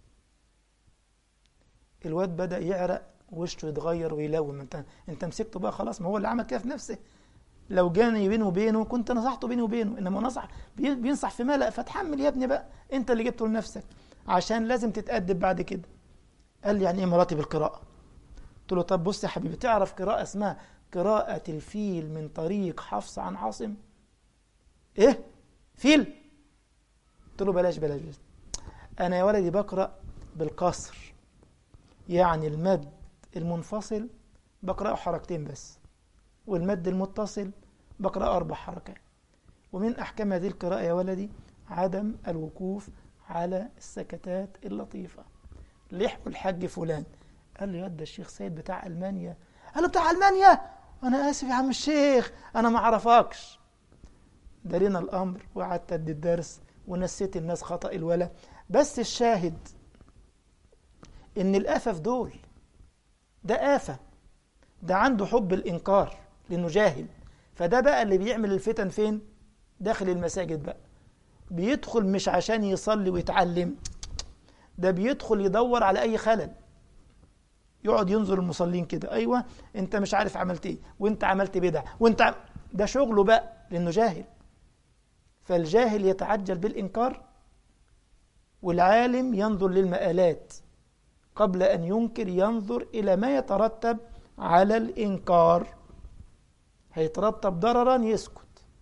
الواد بدأ يعرق وشه يتغير ويلون. انت انت مسكته بقى خلاص، ما هو اللي عمل كده في نفسه. لو جاني بينه وبينه كنت نصحته بينه وبينه، انما نصح بينصح في ملأ، فتحمل يا ابني بقى انت اللي جبته لنفسك عشان لازم تتأدب بعد كده. قال لي يعني ايه مراتب القراءة؟ قلت له طب بص يا حبيبي، تعرف قراءة اسمها قراءة الفيل من طريق حفص عن عاصم؟ ايه فيل؟ قلت له بلاش بلاش بلاش انا يا ولدي بقرأ بالقصر، يعني المد المنفصل بقرأه حركتين بس، والمد المتصل بقرأ أربع حركات. ومن أحكام هذه القراءة يا ولدي عدم الوقوف على السكتات اللطيفة. لحقوا الحاج فلان، قال له يد الشيخ سيد بتاع ألمانيا. قال له بتاع ألمانيا؟ أنا آسف يا عم الشيخ، أنا ما أعرفكش. دارينا الأمر وقعدت أدي الدرس ونسيت الناس خطأ الولا. بس الشاهد إن الآفة في دول، ده آفة، ده عنده حب الإنكار لأنه جاهل. فده بقى اللي بيعمل الفتن فين؟ داخل المساجد بقى. بيدخل مش عشان يصلي ويتعلم، ده بيدخل يدور على أي خلل، يقعد ينظر المصلين كده، أيوة أنت مش عارف عملت إيه، وأنت عملت بدع، وأنت عم... ده شغله بقى لأنه جاهل. فالجاهل يتعجل بالإنكار، والعالم ينظر للمآلات قبل أن ينكر، ينظر إلى ما يترتب على الإنكار. هيترتب ضررا يسكت،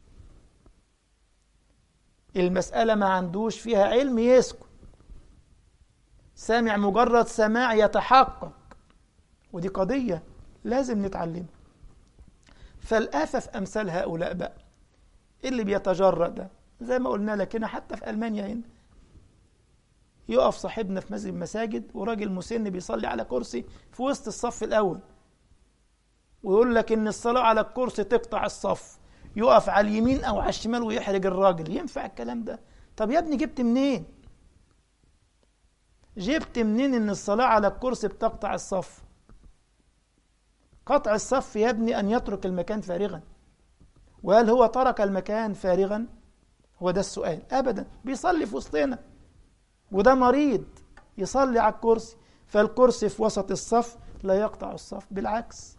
المسألة ما عندوش فيها علم يسكت، سامع مجرد سماع يتحقق، ودي قضية لازم نتعلمها. فالآفة في أمثال هؤلاء بقى اللي بيتجرأ ده، زي ما قلنا لك هنا حتى في ألمانيا هنا، يقف صاحبنا في مسجد مساجد وراجل مسن بيصلي على كرسي في وسط الصف الأول، ويقول لك إن الصلاة على الكرسي تقطع الصف، يقف على اليمين أو على الشمال ويحرج الراجل. ينفع الكلام ده؟ طب يا ابني جبت منين؟ جبت منين إن الصلاة على الكرسي بتقطع الصف؟ قطع الصف يا ابني أن يترك المكان فارغا. وهل هو ترك المكان فارغا؟ هو ده السؤال. أبدا، بيصلي في وسطنا، وده مريض يصلي على الكرسي، فالكرسي في وسط الصف لا يقطع الصف، بالعكس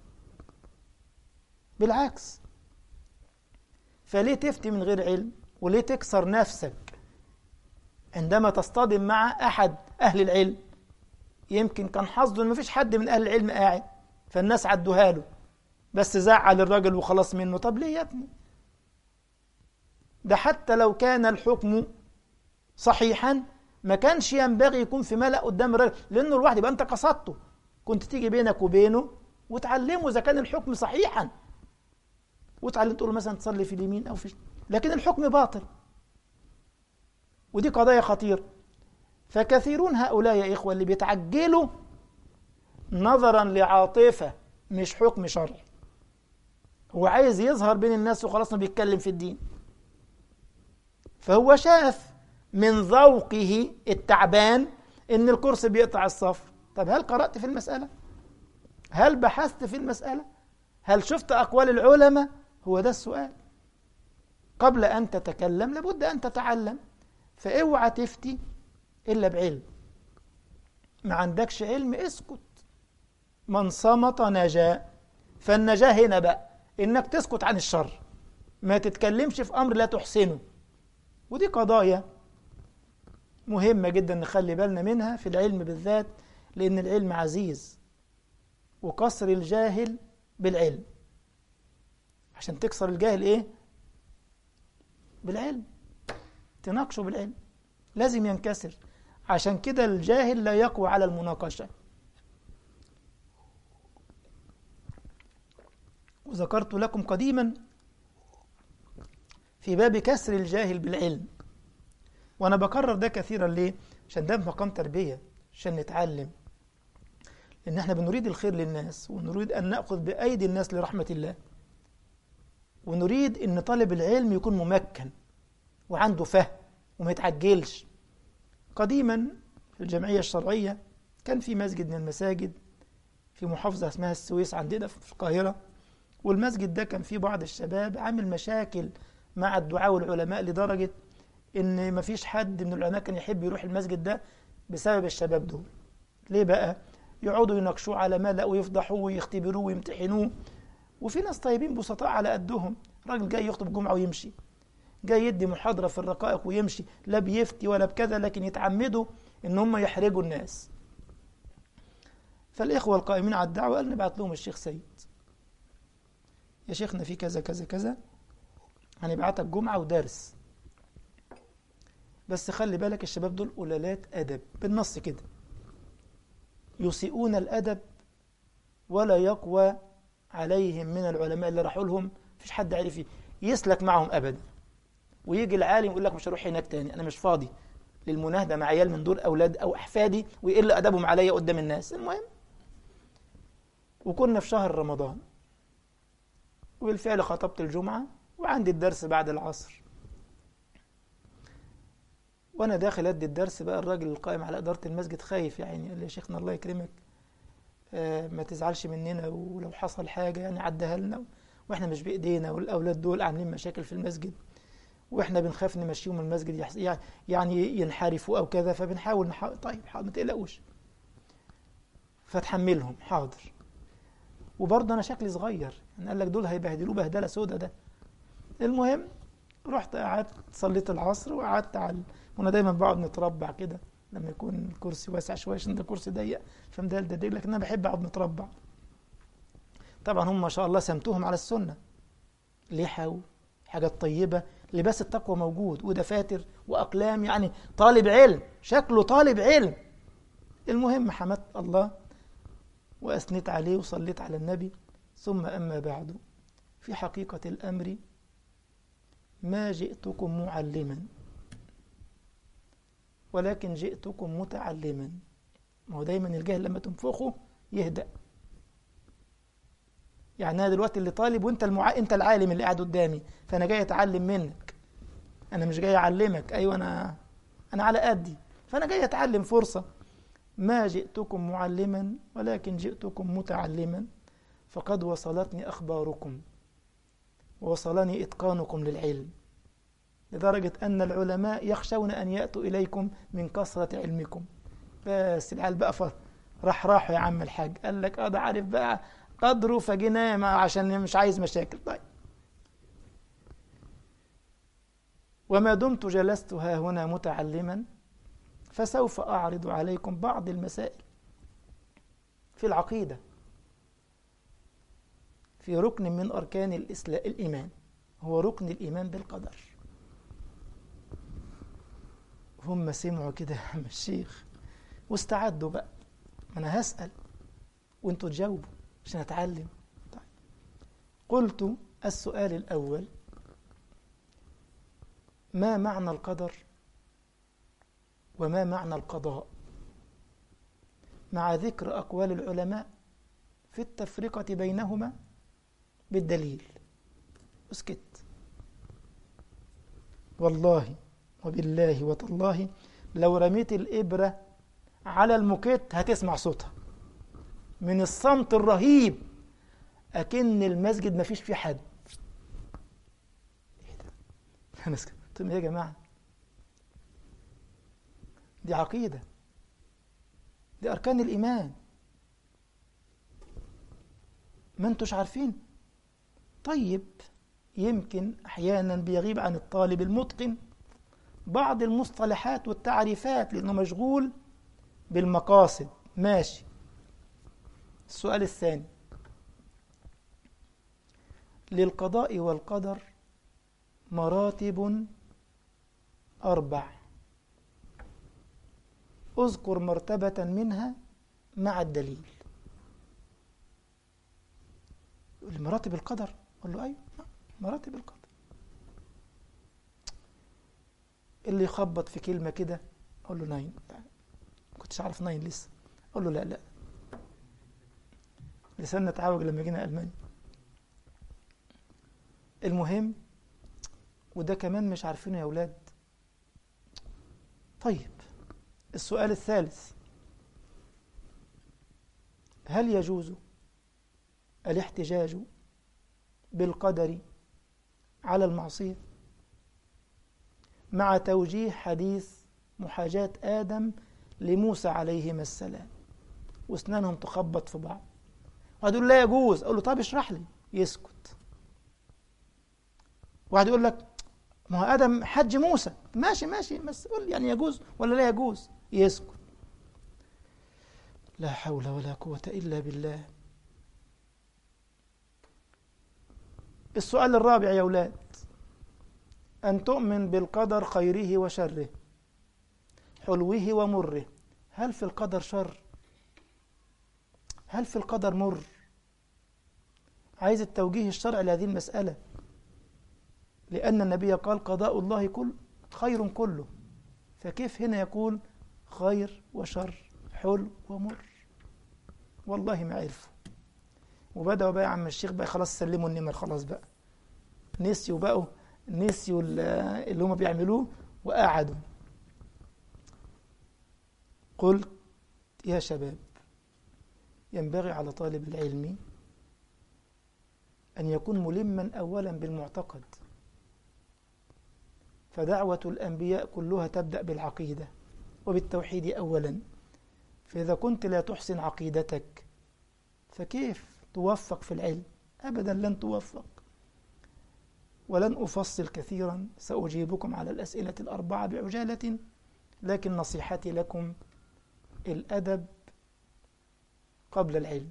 بالعكس. فليه تفتي من غير علم؟ وليه تكسر نفسك عندما تصطدم مع أحد أهل العلم؟ يمكن كان حظه إن مفيش حد من أهل العلم قاعد، فالناس عدوها له، بس زعل الراجل وخلاص منه. طب ليه يا ابني؟ ده حتى لو كان الحكم صحيحا ما كانش ينبغي يكون في ملأ قدام الراجل، لأنه الواحد يبقى أنت قصدته، كنت تيجي بينك وبينه وتعلمه إذا كان الحكم صحيحا، وتعلم تقول مثلا تصلي في اليمين أو في، لكن الحكم باطل، ودي قضايا خطيرة. فكثيرون هؤلاء يا إخوة اللي بيتعجلوا نظرا لعاطفة مش حكم شرعي، هو عايز يظهر بين الناس وخلاص ما بيتكلم في الدين، فهو شاف من ذوقه التعبان إن الكرسي بيقطع الصف. طب هل قرأت في المسألة؟ هل بحثت في المسألة؟ هل شفت أقوال العلماء؟ هو ده السؤال. قبل أن تتكلم لابد أن تتعلم، فاوعى تفتي إلا بعلم. ما عندكش علم اسكت، من صمت نجا. فالنجاة هنا بقى إنك تسكت عن الشر، ما تتكلمش في أمر لا تحسنه. ودي قضايا مهمة جدا نخلي بالنا منها في العلم بالذات، لأن العلم عزيز، وكسر الجاهل بالعلم. عشان تكسر الجاهل إيه؟ بالعلم، تناقشه بالعلم، لازم ينكسر. عشان كده الجاهل لا يقوى على المناقشة. وذكرت لكم قديما في باب كسر الجاهل بالعلم، وأنا بكرر ده كثيرا. ليه؟ عشان ده مقام تربية، عشان نتعلم، لأن احنا بنريد الخير للناس، ونريد أن نأخذ بأيدي الناس لرحمة الله، ونريد أن طالب العلم يكون ممكن وعنده فهم وما يتعجلش. قديما في الجمعية الشرعية كان في مسجد من المساجد في محافظة اسمها السويس عندنا في القاهرة، والمسجد ده كان فيه بعض الشباب عامل مشاكل مع الدعاء والعلماء لدرجة إن مفيش حد من العلماء كان يحب يروح المسجد ده بسبب الشباب دول. ليه بقى؟ يقعدوا يناقشوه على ملأ ويفضحوه ويختبروه ويمتحنوه، وفي ناس طيبين بسطاء على قدهم، راجل جاي يخطب جمعة ويمشي، جاي يدي محاضرة في الرقائق ويمشي، لا بيفتي ولا بكذا، لكن يتعمدوا إن هم يحرجوا الناس. فالإخوة القائمين على الدعوة قال نبعت لهم الشيخ سيد، يا شيخنا في كذا كذا كذا، هنبعتك جمعة ودرس، بس خلي بالك الشباب دول قلالات أدب، بالنص كده يسيئون الأدب ولا يقوى عليهم من العلماء اللي راحوا لهم، مفيش حد عارف يسلك معهم أبدا، ويجي العالم يقول لك مش هروح هناك تاني، أنا مش فاضي للمناهدة مع عيال من دول أولاد أو أحفادي ويقل أدبهم عليا قدام الناس. المهم، وكنا في شهر رمضان، وبالفعل خطبت الجمعة وعندي الدرس بعد العصر. وأنا داخل أدي الدرس بقى الراجل القائم على إدارة المسجد خايف يعني، قال لي يا شيخنا الله يكرمك آه ما تزعلش مننا، ولو حصل حاجة يعني عدها لنا، وإحنا مش بإيدينا، والأولاد دول عاملين مشاكل في المسجد وإحنا بنخاف نمشيهم من المسجد يعني ينحرفوا أو كذا، فبنحاول نحاول. طيب حاضر ما تقلقوش، فتحملهم حاضر. وبرضه أنا شكلي صغير يعني، قال لك دول هيبهدلوه بهدلة سودة ده. المهم رحت قعدت صليت العصر وقعدت على، وانا دايما بقعد متربع كده لما يكون الكرسي واسع شويه، عشان ده كرسي ضيق فمدلدل، لكن انا بحب اقعد متربع. طبعا هم ما شاء الله سمتوهم على السنه، لحى حاجات طيبه، لباس التقوى موجود، ودفاتر واقلام، يعني طالب علم، شكله طالب علم. المهم حمدت الله واثنيت عليه وصليت على النبي. ثم اما بعد، في حقيقه الامر ما جئتكم معلما ولكن جئتكم متعلما. ما هو دايما الجهل لما تنفخه يهدأ. يعني أنا دلوقتي اللي طالب وأنت المع... أنت العالم اللي قاعد قدامي، فأنا جاي أتعلم منك، أنا مش جاي أعلمك. أيوة أنا أنا على قدي، فأنا جاي أتعلم فرصة. ما جئتكم معلما ولكن جئتكم متعلما، فقد وصلتني أخباركم ووصلني إتقانكم للعلم، لدرجة أن العلماء يخشون أن يأتوا إليكم من كثرة علمكم. بس العيال بقى فر راح راحوا يا عم الحاج، قال لك اه ده عارف بقى قدره فجيناه عشان مش عايز مشاكل. طيب، وما دمت جلست ها هنا متعلما فسوف أعرض عليكم بعض المسائل في العقيدة، في ركن من أركان الإسلام الإيمان، هو ركن الإيمان بالقدر. هم سمعوا كده يا عم الشيخ واستعدوا بقى، أنا هسأل وانتوا تجاوبوا عشان أتعلم. طيب. قلت السؤال الأول: ما معنى القدر وما معنى القضاء، مع ذكر أقوال العلماء في التفرقة بينهما بالدليل. اسكت. والله وبالله وتالله لو رميت الإبرة على الموكيت هتسمع صوتها من الصمت الرهيب، أكن المسجد ما فيش فيه حد. ايه ده؟ انا قلت لهم يا جماعة دي عقيدة، دي أركان الإيمان، ما انتوش عارفين؟ طيب، يمكن أحيانا بيغيب عن الطالب المتقن بعض المصطلحات والتعريفات لأنه مشغول بالمقاصد. ماشي. السؤال الثاني: للقضاء والقدر مراتب أربع، أذكر مرتبة منها مع الدليل. مراتب القدر، قل له أيوة مراتب القدر. اللي يخبط في كلمة كده أقول له ناين، كنتش أعرف ناين لسه، أقول له لا لا لسان نتعاوج لما جينا ألمانيا. المهم، وده كمان مش عارفينه يا أولاد. طيب، السؤال الثالث: هل يجوز الاحتجاج بالقدر على المعصية مع توجيه حديث محاجاة آدم لموسى عليهما السلام واسنانهم تخبط في بعض؟ واحد يقول لا يجوز، أقول له طب اشرح لي، يسكت. واحد يقول لك ما هو آدم حج موسى، ماشي ماشي بس قول يعني يجوز ولا لا يجوز، يسكت. لا حول ولا قوة إلا بالله. السؤال الرابع يا أولاد: أن تؤمن بالقدر خيره وشره، حلوه ومره. هل في القدر شر؟ هل في القدر مر؟ عايز التوجيه الشرعي لهذه المسألة، لأن النبي قال قضاء الله كل خير كله، فكيف هنا يقول خير وشر، حلو ومر؟ والله ما عرفوا، وبدأوا بقى يا عم الشيخ بقى خلاص سلموا النمر، خلاص بقى نسيوا بقوا نسيوا اللي هم بيعملوه وقعدوا. قلت يا شباب، ينبغي على طالب العلم أن يكون ملما أولا بالمعتقد، فدعوة الأنبياء كلها تبدأ بالعقيدة وبالتوحيد أولا، فإذا كنت لا تحسن عقيدتك فكيف توفق في العلم؟ أبدا لن توفق. ولن أفصل كثيرا، سأجيبكم على الأسئلة الأربعة بعجالة، لكن نصيحتي لكم الأدب قبل العلم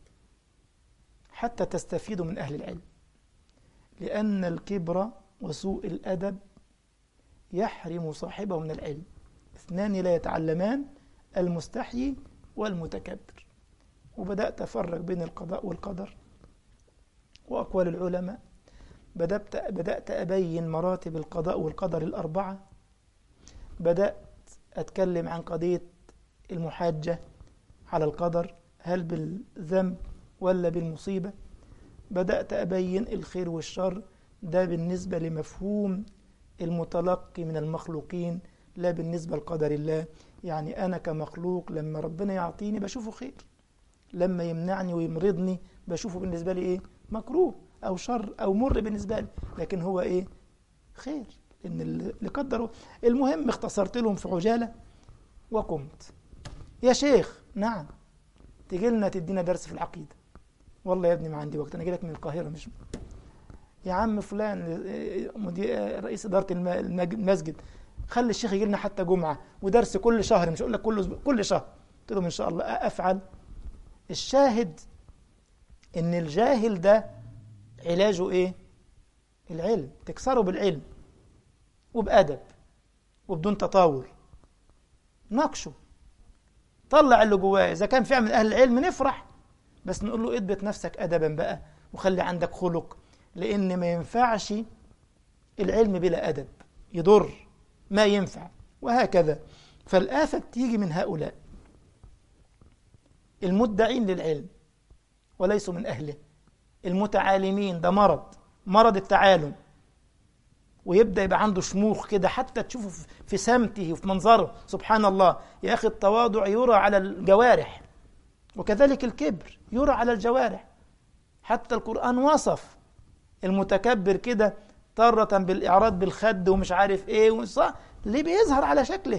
حتى تستفيدوا من أهل العلم، لأن الكبر وسوء الأدب يحرم صاحبه من العلم. اثنان لا يتعلمان، المستحيي والمتكبر. وبدأت أفرق بين القضاء والقدر وأقوال العلماء، بدأت, بدأت أبين مراتب القضاء والقدر الأربعة، بدأت أتكلم عن قضية المحاجة على القدر، هل بالذنب ولا بالمصيبة، بدأت أبين الخير والشر، ده بالنسبة لمفهوم المتلقي من المخلوقين لا بالنسبة لقدر الله. يعني أنا كمخلوق لما ربنا يعطيني بشوفه خير، لما يمنعني ويمرضني بشوفه بالنسبة لي إيه؟ مكروه أو شر أو مر بالنسبة لي، لكن هو إيه؟ خير، إن اللي قدره. المهم اختصرت لهم في عجالة وقمت. يا شيخ نعم، تجي لنا تدينا درس في العقيدة. والله يا ابني ما عندي وقت، أنا جاي لك من القاهرة. مش يا عم فلان مدير رئيس إدارة المسجد، خلي الشيخ يجي لنا حتى جمعة ودرس كل شهر، مش أقول لك كل كل شهر. قلت لهم إن شاء الله أفعل. الشاهد إن الجاهل ده علاجه إيه؟ العلم، تكسره بالعلم وبأدب وبدون تطاول، ناقشه، طلع اللي جواه. إذا كان فعلا من أهل العلم نفرح، بس نقول له اثبت نفسك أدبا بقى وخلي عندك خلق، لأن ما ينفعش العلم بلا أدب، يضر، ما ينفع، وهكذا. فالآفة تيجي من هؤلاء المدعين للعلم وليسوا من أهله، المتعالمين. ده مرض، مرض التعالم، ويبدأ يبقى عنده شموخ كده، حتى تشوفه في سمته وفي منظره. سبحان الله يا أخي، التواضع يرى على الجوارح، وكذلك الكبر يرى على الجوارح. حتى القرآن وصف المتكبر كده طرة بالإعراض بالخد ومش عارف إيه، ليه؟ بيظهر على شكله.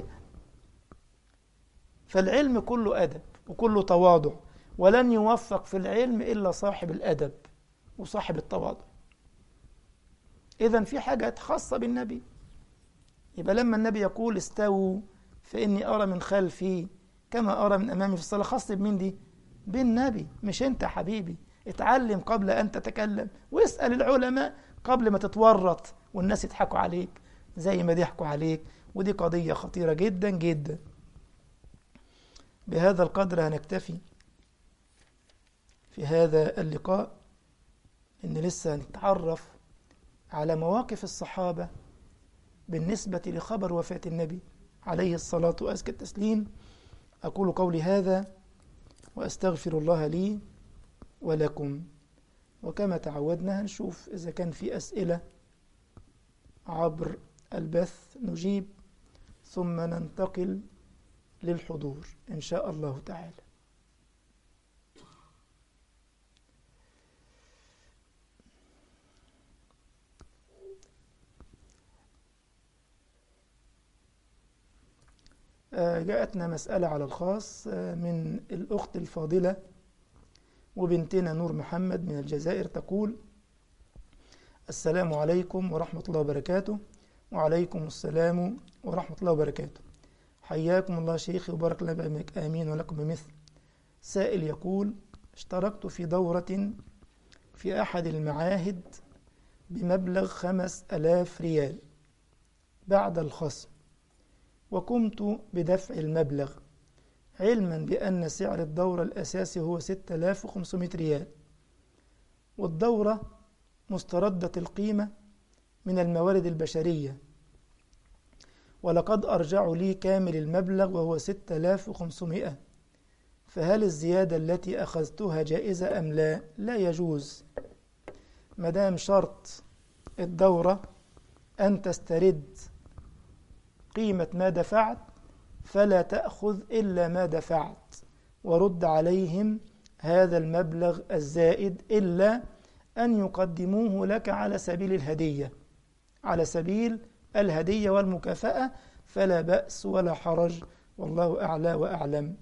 فالعلم كله أدب وكله تواضع، ولن يوفق في العلم إلا صاحب الأدب وصاحب التواضع. إذن في حاجات خاصة بالنبي. يبقى لما النبي يقول استووا فإني أرى من خلفي كما أرى من أمامي في الصلاة، خاص بمين دي؟ بالنبي، مش أنت حبيبي. اتعلم قبل أن تتكلم، واسأل العلماء قبل ما تتورط والناس يضحكوا عليك زي ما ضحكوا عليك. ودي قضية خطيرة جدا جدا. بهذا القدر هنكتفي في هذا اللقاء، إن لسه نتعرف على مواقف الصحابة بالنسبة لخبر وفاة النبي عليه الصلاة وأزكى التسليم. أقول قولي هذا وأستغفر الله لي ولكم، وكما تعودنا هنشوف إذا كان في أسئلة عبر البث نجيب، ثم ننتقل للحضور إن شاء الله تعالى. جاءتنا مسألة على الخاص من الأخت الفاضلة وبنتنا نور محمد من الجزائر، تقول: السلام عليكم ورحمة الله وبركاته. وعليكم السلام ورحمة الله وبركاته. حياكم الله شيخي وبارك الله بك، آمين ولكم بمثل. سائل يقول: اشتركت في دورة في أحد المعاهد بمبلغ خمس ألاف ريال بعد الخصم، وقمت بدفع المبلغ علما بأن سعر الدورة الأساسي هو ستة آلاف وخمسمائة ريال، والدورة مستردة القيمة من الموارد البشرية، ولقد أرجع لي كامل المبلغ وهو ستة آلاف وخمسمائة، فهل الزيادة التي أخذتها جائزة أم لا؟ لا يجوز، مدام شرط الدورة أن تسترد قيمة ما دفعت فلا تأخذ إلا ما دفعت، ورد عليهم هذا المبلغ الزائد إلا أن يقدموه لك على سبيل الهدية، على سبيل الهدية والمكافأة، فلا بأس ولا حرج، والله أعلى وأعلم.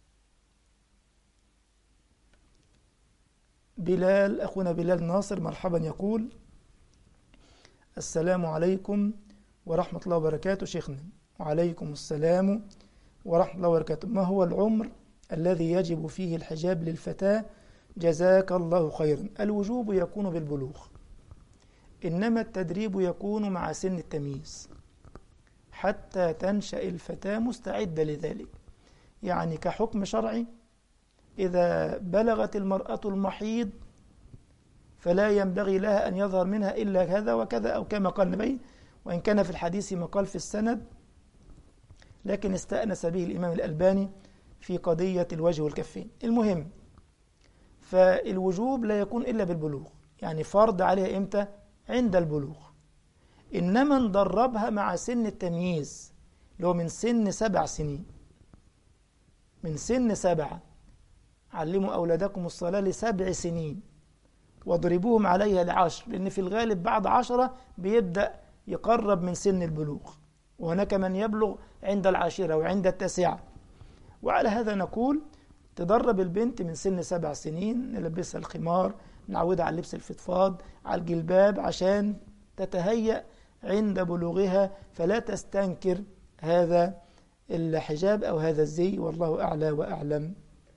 بلال، أخونا بلال ناصر مرحبا، يقول: السلام عليكم ورحمة الله وبركاته شيخنا. وعليكم السلام ورحمة الله وبركاته. ما هو العمر الذي يجب فيه الحجاب للفتاة؟ جزاك الله خيرا. الوجوب يكون بالبلوغ، إنما التدريب يكون مع سن التمييز حتى تنشأ الفتاة مستعدة لذلك. يعني كحكم شرعي، إذا بلغت المرأة المحيض فلا ينبغي لها أن يظهر منها إلا كذا وكذا، أو كما قال النبي، وإن كان في الحديث مقال في السند، لكن استأنس به الإمام الألباني في قضية الوجه والكفين. المهم، فالوجوب لا يكون إلا بالبلوغ، يعني فرض عليها إمتى؟ عند البلوغ. إنما ندربها مع سن التمييز، اللي هو من سن سبع سنين، من سن سبعة. علموا أولادكم الصلاة لسبع سنين واضربوهم عليها لعشر، لأن في الغالب بعد عشرة بيبدأ يقرب من سن البلوغ، وهناك من يبلغ عند العاشرة وعند التاسعة. وعلى هذا نقول تدرب البنت من سن سبع سنين، نلبسها الخمار، نعودها على اللبس الفضفاض، على الجلباب، عشان تتهيأ عند بلوغها فلا تستنكر هذا الحجاب أو هذا الزي، والله أعلى وأعلم.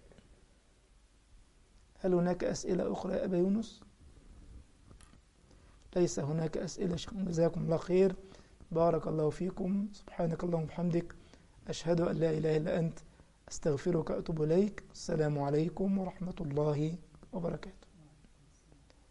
هل هناك أسئلة أخرى يا أبا يونس؟ ليس هناك أسئلة. جزاكم الله خير، بارك الله فيكم. سبحانك اللهم وبحمدك، أشهد أن لا إله إلا أنت، أستغفرك وأتوب إليك. السلام عليكم ورحمة الله وبركاته.